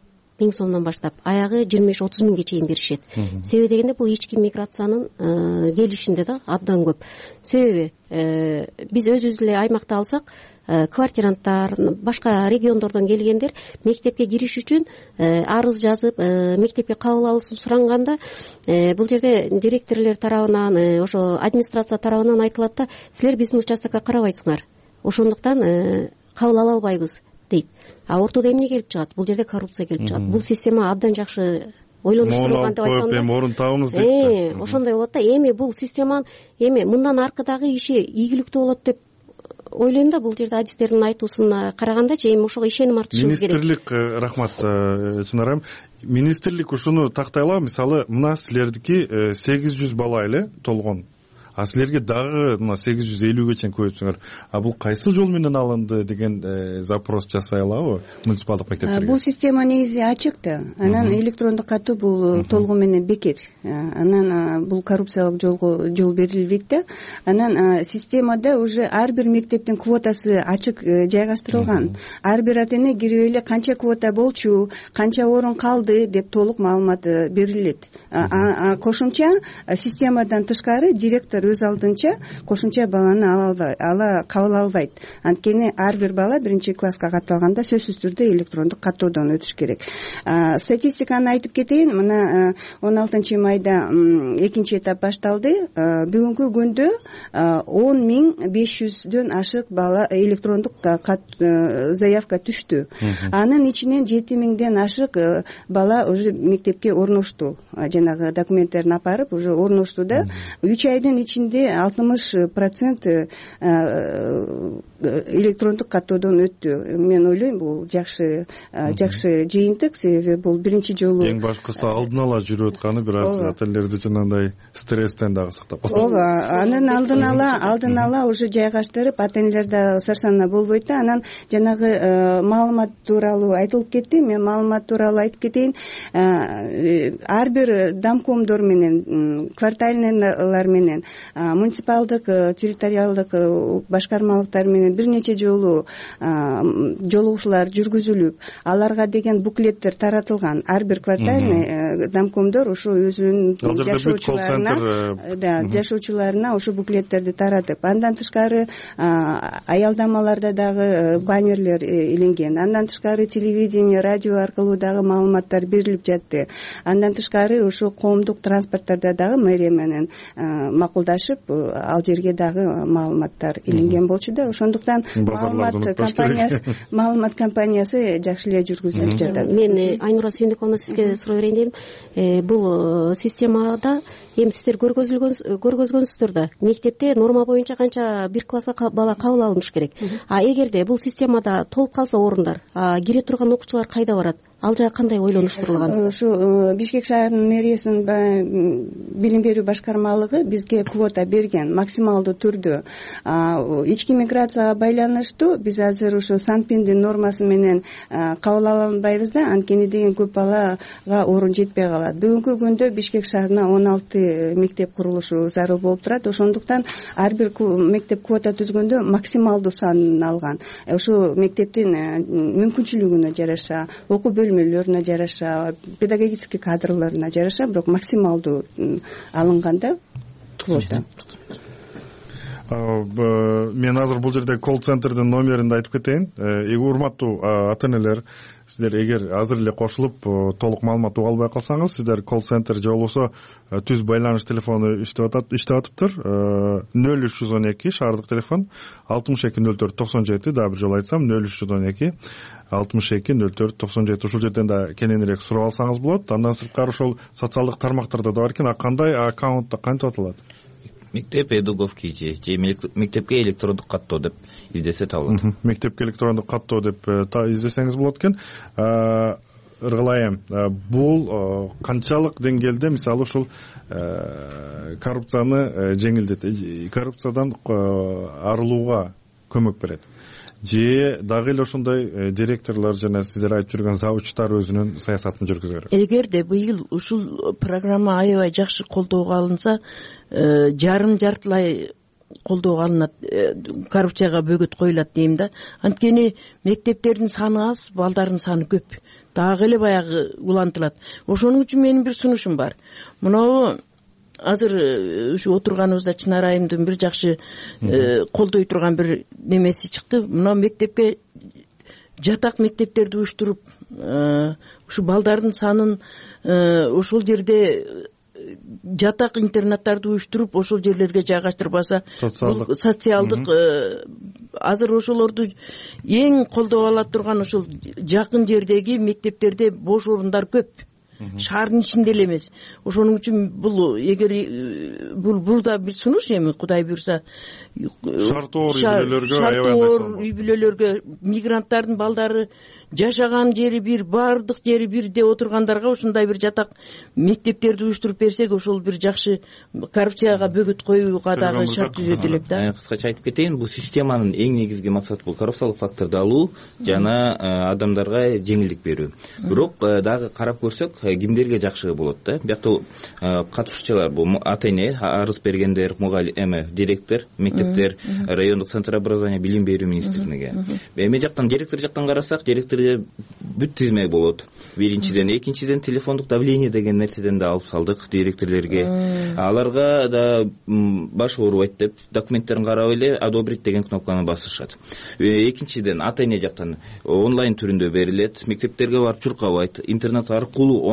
аягы 25-30 миңге чейин беришет. Себеби дегенде бул ички миграциянын келишинде да абдан көп. Себеби биз өзүбүз эле аймакты алсак, квартиранттар, башка региондордон келгендер мектепке кириш үчүн арыз жазып, мектепке кабыл алуусун суранганда, бул жерде директорлор тарабынан, ошо администрация тарабынан айтылат да, силер биздин участокко карабайсыңар, ошондуктан кабыл ала албайбыз дейт. А ортодо эмне келип чыгат? Бул жерде коррупция келип чыгат. Бул система абдан жакшы ойлонуштурулган деп айтканда. Эми орун табыңыз дейт. Ошондой болот да. Эми бул системанын мындан аркадагы иши ийгиликтүү болот деп ойлойм да. Бул жерде адистердин айтуусуна карагандачы эми ошого ишеним артышыбыз керек. Министрлик, рахмат Чынарам. Министрлик ушуну тактай алабы? Мисалы, мына силердики 800 бала эле толгон. А силерге дагы мына 850ге чейин көбөйтсөңөр, бул кайсы жол менен алынды деген запрос жасай алабы муниципалдык мектептерге? Бул система негизи ачык да. Анан электрондук катуу бул толугу менен бекер. Анан бул коррупциялык жол берилбейт да. Анан системада уже ар бир мектептин квотасы ачык жайгаштырылган. Ар бир ата эне кирип эле канча квота болчу, канча орун калды деп толук маалымат берилет. Кошумча системадан тышкары директор өз алдынча кошумча баланы кабыл албайт. Анткени ар бир бала биринчи класска катталганда сөзсүз түрдө электрондук каттоодон өтүш керек. Статистиканы айтып кетейин. Мына 16 майда экинчи этап башталды. Бүгүнкү күндө 10.500дөн ашык бала электрондук заявка түштү. Анын ичинен 7.000ден ашык бала уже мектепке орношту. Жанагы документтерин алып барып уже орношту да. 3 айдын ичинде ичинде 60% электрондук каттоодон өттү. Мен ойлойм бул жакшы жыйынтык, себеби бул биринчи жолу. Эң башкысы алдын ала жүрүп атканы бир аз отеллерди жанагындай стресстен дагы сактап калат. Ооба, анан алдын ала уже жайгаштырып, отеллер да сарсанаа болбойт да. Анан жанагы маалымат тууралуу айтылып кетти. Мен маалымат тууралуу айтып кетейин. Ар бир домкомдор менен, квартальныйлар менен, муниципалдык, территориалдык башкармалыктар менен бир нече жолу жолугушуулар жүргүзүлүп, аларга деген буклеттер таратылган. Ар бир квартальный домкомдор ошо өзүнүн жашоочуларына ошо буклеттерди таратып, андан тышкары аялдамаларда дагы баннерлер иленген. Андан тышкары телевидение, радио аркылуу дагы маалыматтар берилип жатты. Андан тышкары ошо коомдук транспорттарда дагы мэрия менен макулдашып, ал жерге дагы маалыматтар иленген болчу да. Ошондуктан маалымат компаниясы жакшы эле жүргүзүлүп жатат. Мен Айнура Сүйүндүковна сизге сурай берейин дедим. Бул системада эми сиздер көргөзгөнсүздөр да, мектепте норма боюнча канча бир класска бала кабыл алыныш керек. Эгерде бул системада толуп калса орундар, кире турган окуучулар кайда барат? Ал жагы кандай ойлонуштурулган? Ушу Бишкек шаарынын мэриясынын билим берүү башкармалыгы бизге квота берген максималдуу түрдө. Ички миграцияга байланыштуу биз азыр ушу Санпиндин нормасы менен кабыл ала албайбыз да, анткени деген көп балага орун жетпей калат. Бүгүнкү күндө Бишкек шаарына 16 мектеп курулушу зарыл болуп турат. Ошондуктан ар бир мектеп квота түзгөндө максималдуу санын алган. Ошо мектептин мүмкүнчүлүгүнө жараша, окуу бөлмөлөрүнө жараша, педагогический кадрларына жараша, бирок максималдуу алынганда квота. Мен азыр бул жерде колл-центрдин номерин да айтып кетейин. Урматтуу ата-энелер, сиздер эгер азыр эле кошулуп толук маалымат уга албай калсаңыз, сиздер колл-центр же болбосо түз байланыш телефону иштеп атыптыр. 0312 шаардык телефон 620497, дагы бир жолу айтсам 0312 620497. Ушул жерден да кененирээк сурап алсаңыз болот. Андан сырткары ошол социалдык тармактарда да бар экен. Кандай аккаунтта кантип аталат? Мектеп эдуговки же мектепке электрондук каттоо деп издесе табылат. Мектепке электрондук каттоо деп издесеңиз болот экен. Ыргылайым, бул канчалык деңгээлде мисалы ушул коррупцияны жеңилдетет, коррупциядан арылууга көмөк берет? Же дагы эле ошондой директорлор жана сиздер айтып жүргөн завучтар өзүнүн саясатын жүргүзө берет? Эгерде быйыл ушул программа аябай жакшы колдоого алынса, жартылай колдоого алынат, коррупцияга бөгөт коюлат дейм да. Анткени мектептердин саны аз, балдардын саны көп. Дагы эле баягы улантылат. Ошонун үчүн менин бир сунушум бар. Мынабу азыр ушу отурганыбызда Чынар айымдын бир жакшы колдой турган бир немеси чыкты. Мына мектепке жатак мектептерди уюштуруп, ушу балдардын санын ошол жерде жатак интернаттарды уюштуруп, ошол жерлерге жайгаштырбаса, социалдык азыр ошолорду эң колдоп ала турган ошол жакын жердеги мектептерде бош орундар көп. Шаардын ичинде эле эмес. Ошонун үчүн бул эгер бул да бир сунуш, эми Кудай буйрса шартоор үй бүлөлөргө мигранттардын балдары жашаган жери бир, баардык жери бирде отургандарга ушундай бир жатак мектептерди уюштуруп берсек, ошол бир жакшы коррупцияга бөгөт коюуга дагы шарт түзөт элек да. Кыскача айтып кетейин, бул системанын эң негизги максаты бул коррупциялык факторду алуу жана адамдарга жеңилдик берүү. Бирок дагы карап көрсөк, кимдерге жакшы болот да? Биякта катышуучулар бул ата-эне, арыз бергендер, мугалим, директор, мектептер, райондук центр образования, билим берүү министрлигине. Эми жактан директор жактан карасак, директорде бүт тизме болот. Биринчиден, экинчиден телефондук давление деген нерседен да алып салдык директорлерге. Аларга да баш оорубайт деп документтерин карап эле одобрить деген кнопканы басышат. Экинчиден, ата-эне жактан онлайн түрүндө берилет, мектептерге барып чуркабайт, интернет аркылуу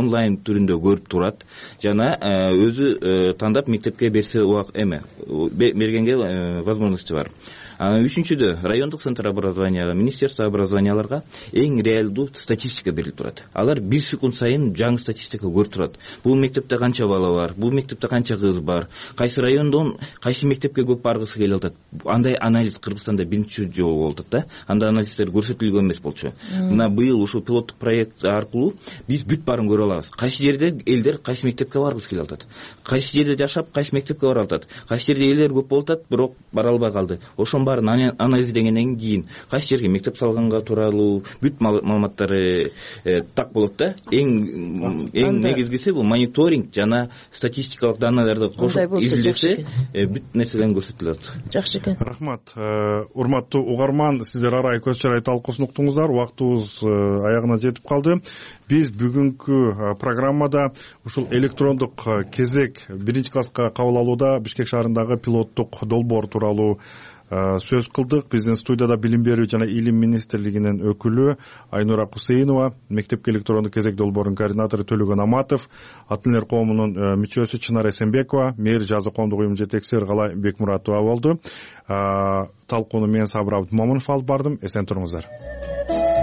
онлайн түрүндө көрүп турат жана өзү тандап мектепке берсе бергенге возможности бар. Үчүнчүдө райондук центр образованияга, министерство образованияларга эң реалдуу статистика берилип турат. Алар 1 секунд сайын жаңы статистика көрүп турат. Бул мектепте канча бала бар, бул мектепте канча кыз бар, кайсы райондон кайсы мектепке көп баргысы келип атат. Андай анализ Кыргызстанда биринчи жолу болуп атат да. Андай анализдер көрсөтүлгөн эмес болчу. Мына быйыл ушул пилоттук проект аркылуу биз бүт баарын көрө алабыз. Кайсы жерде элдер кайсы мектепке баргысы келип атат, кайсы жерде жашап кайсы мектепке бара алат, кайсы жерде элдер көп болуп атат, бирок бара албай калды. Ошонун баарын анализдегенден кийин кайсы жерге мектеп салганга тууралуу бүт маалыматтары так болот да. Эң негизгиси бул мониторинг жана статистикалык данналарды кошуп изилдесе бүт нерселерин көрсөтүлөт. Жакшы экен. Рахмат. Урматтуу угарман, сиздер арай көз чарай талкуусын уктуңуздар. Убактыбыз аягына жетип калды. Биз бүгүнкү программада ушул электрондук кезек 1-класска кабыл алууда Бишкек шаарындагы пилоттук долбоор тууралуу сөз кылдык. Биздин студияда билим берүү жана илим министрлигинин өкүлү Айнура Кусейнова, мектепке электрондук кезек долбоорунун координатору Төлөгөн Аматов, ата энелер коомунун мүчөсү Чынар Эсенбекова, мээр жазы коомдук уюмунун жетекчиси Эргала Бекмуратова болду. Талкууну мен Сабыр Абдымомунов алып бардым. Эсен туруңуздар.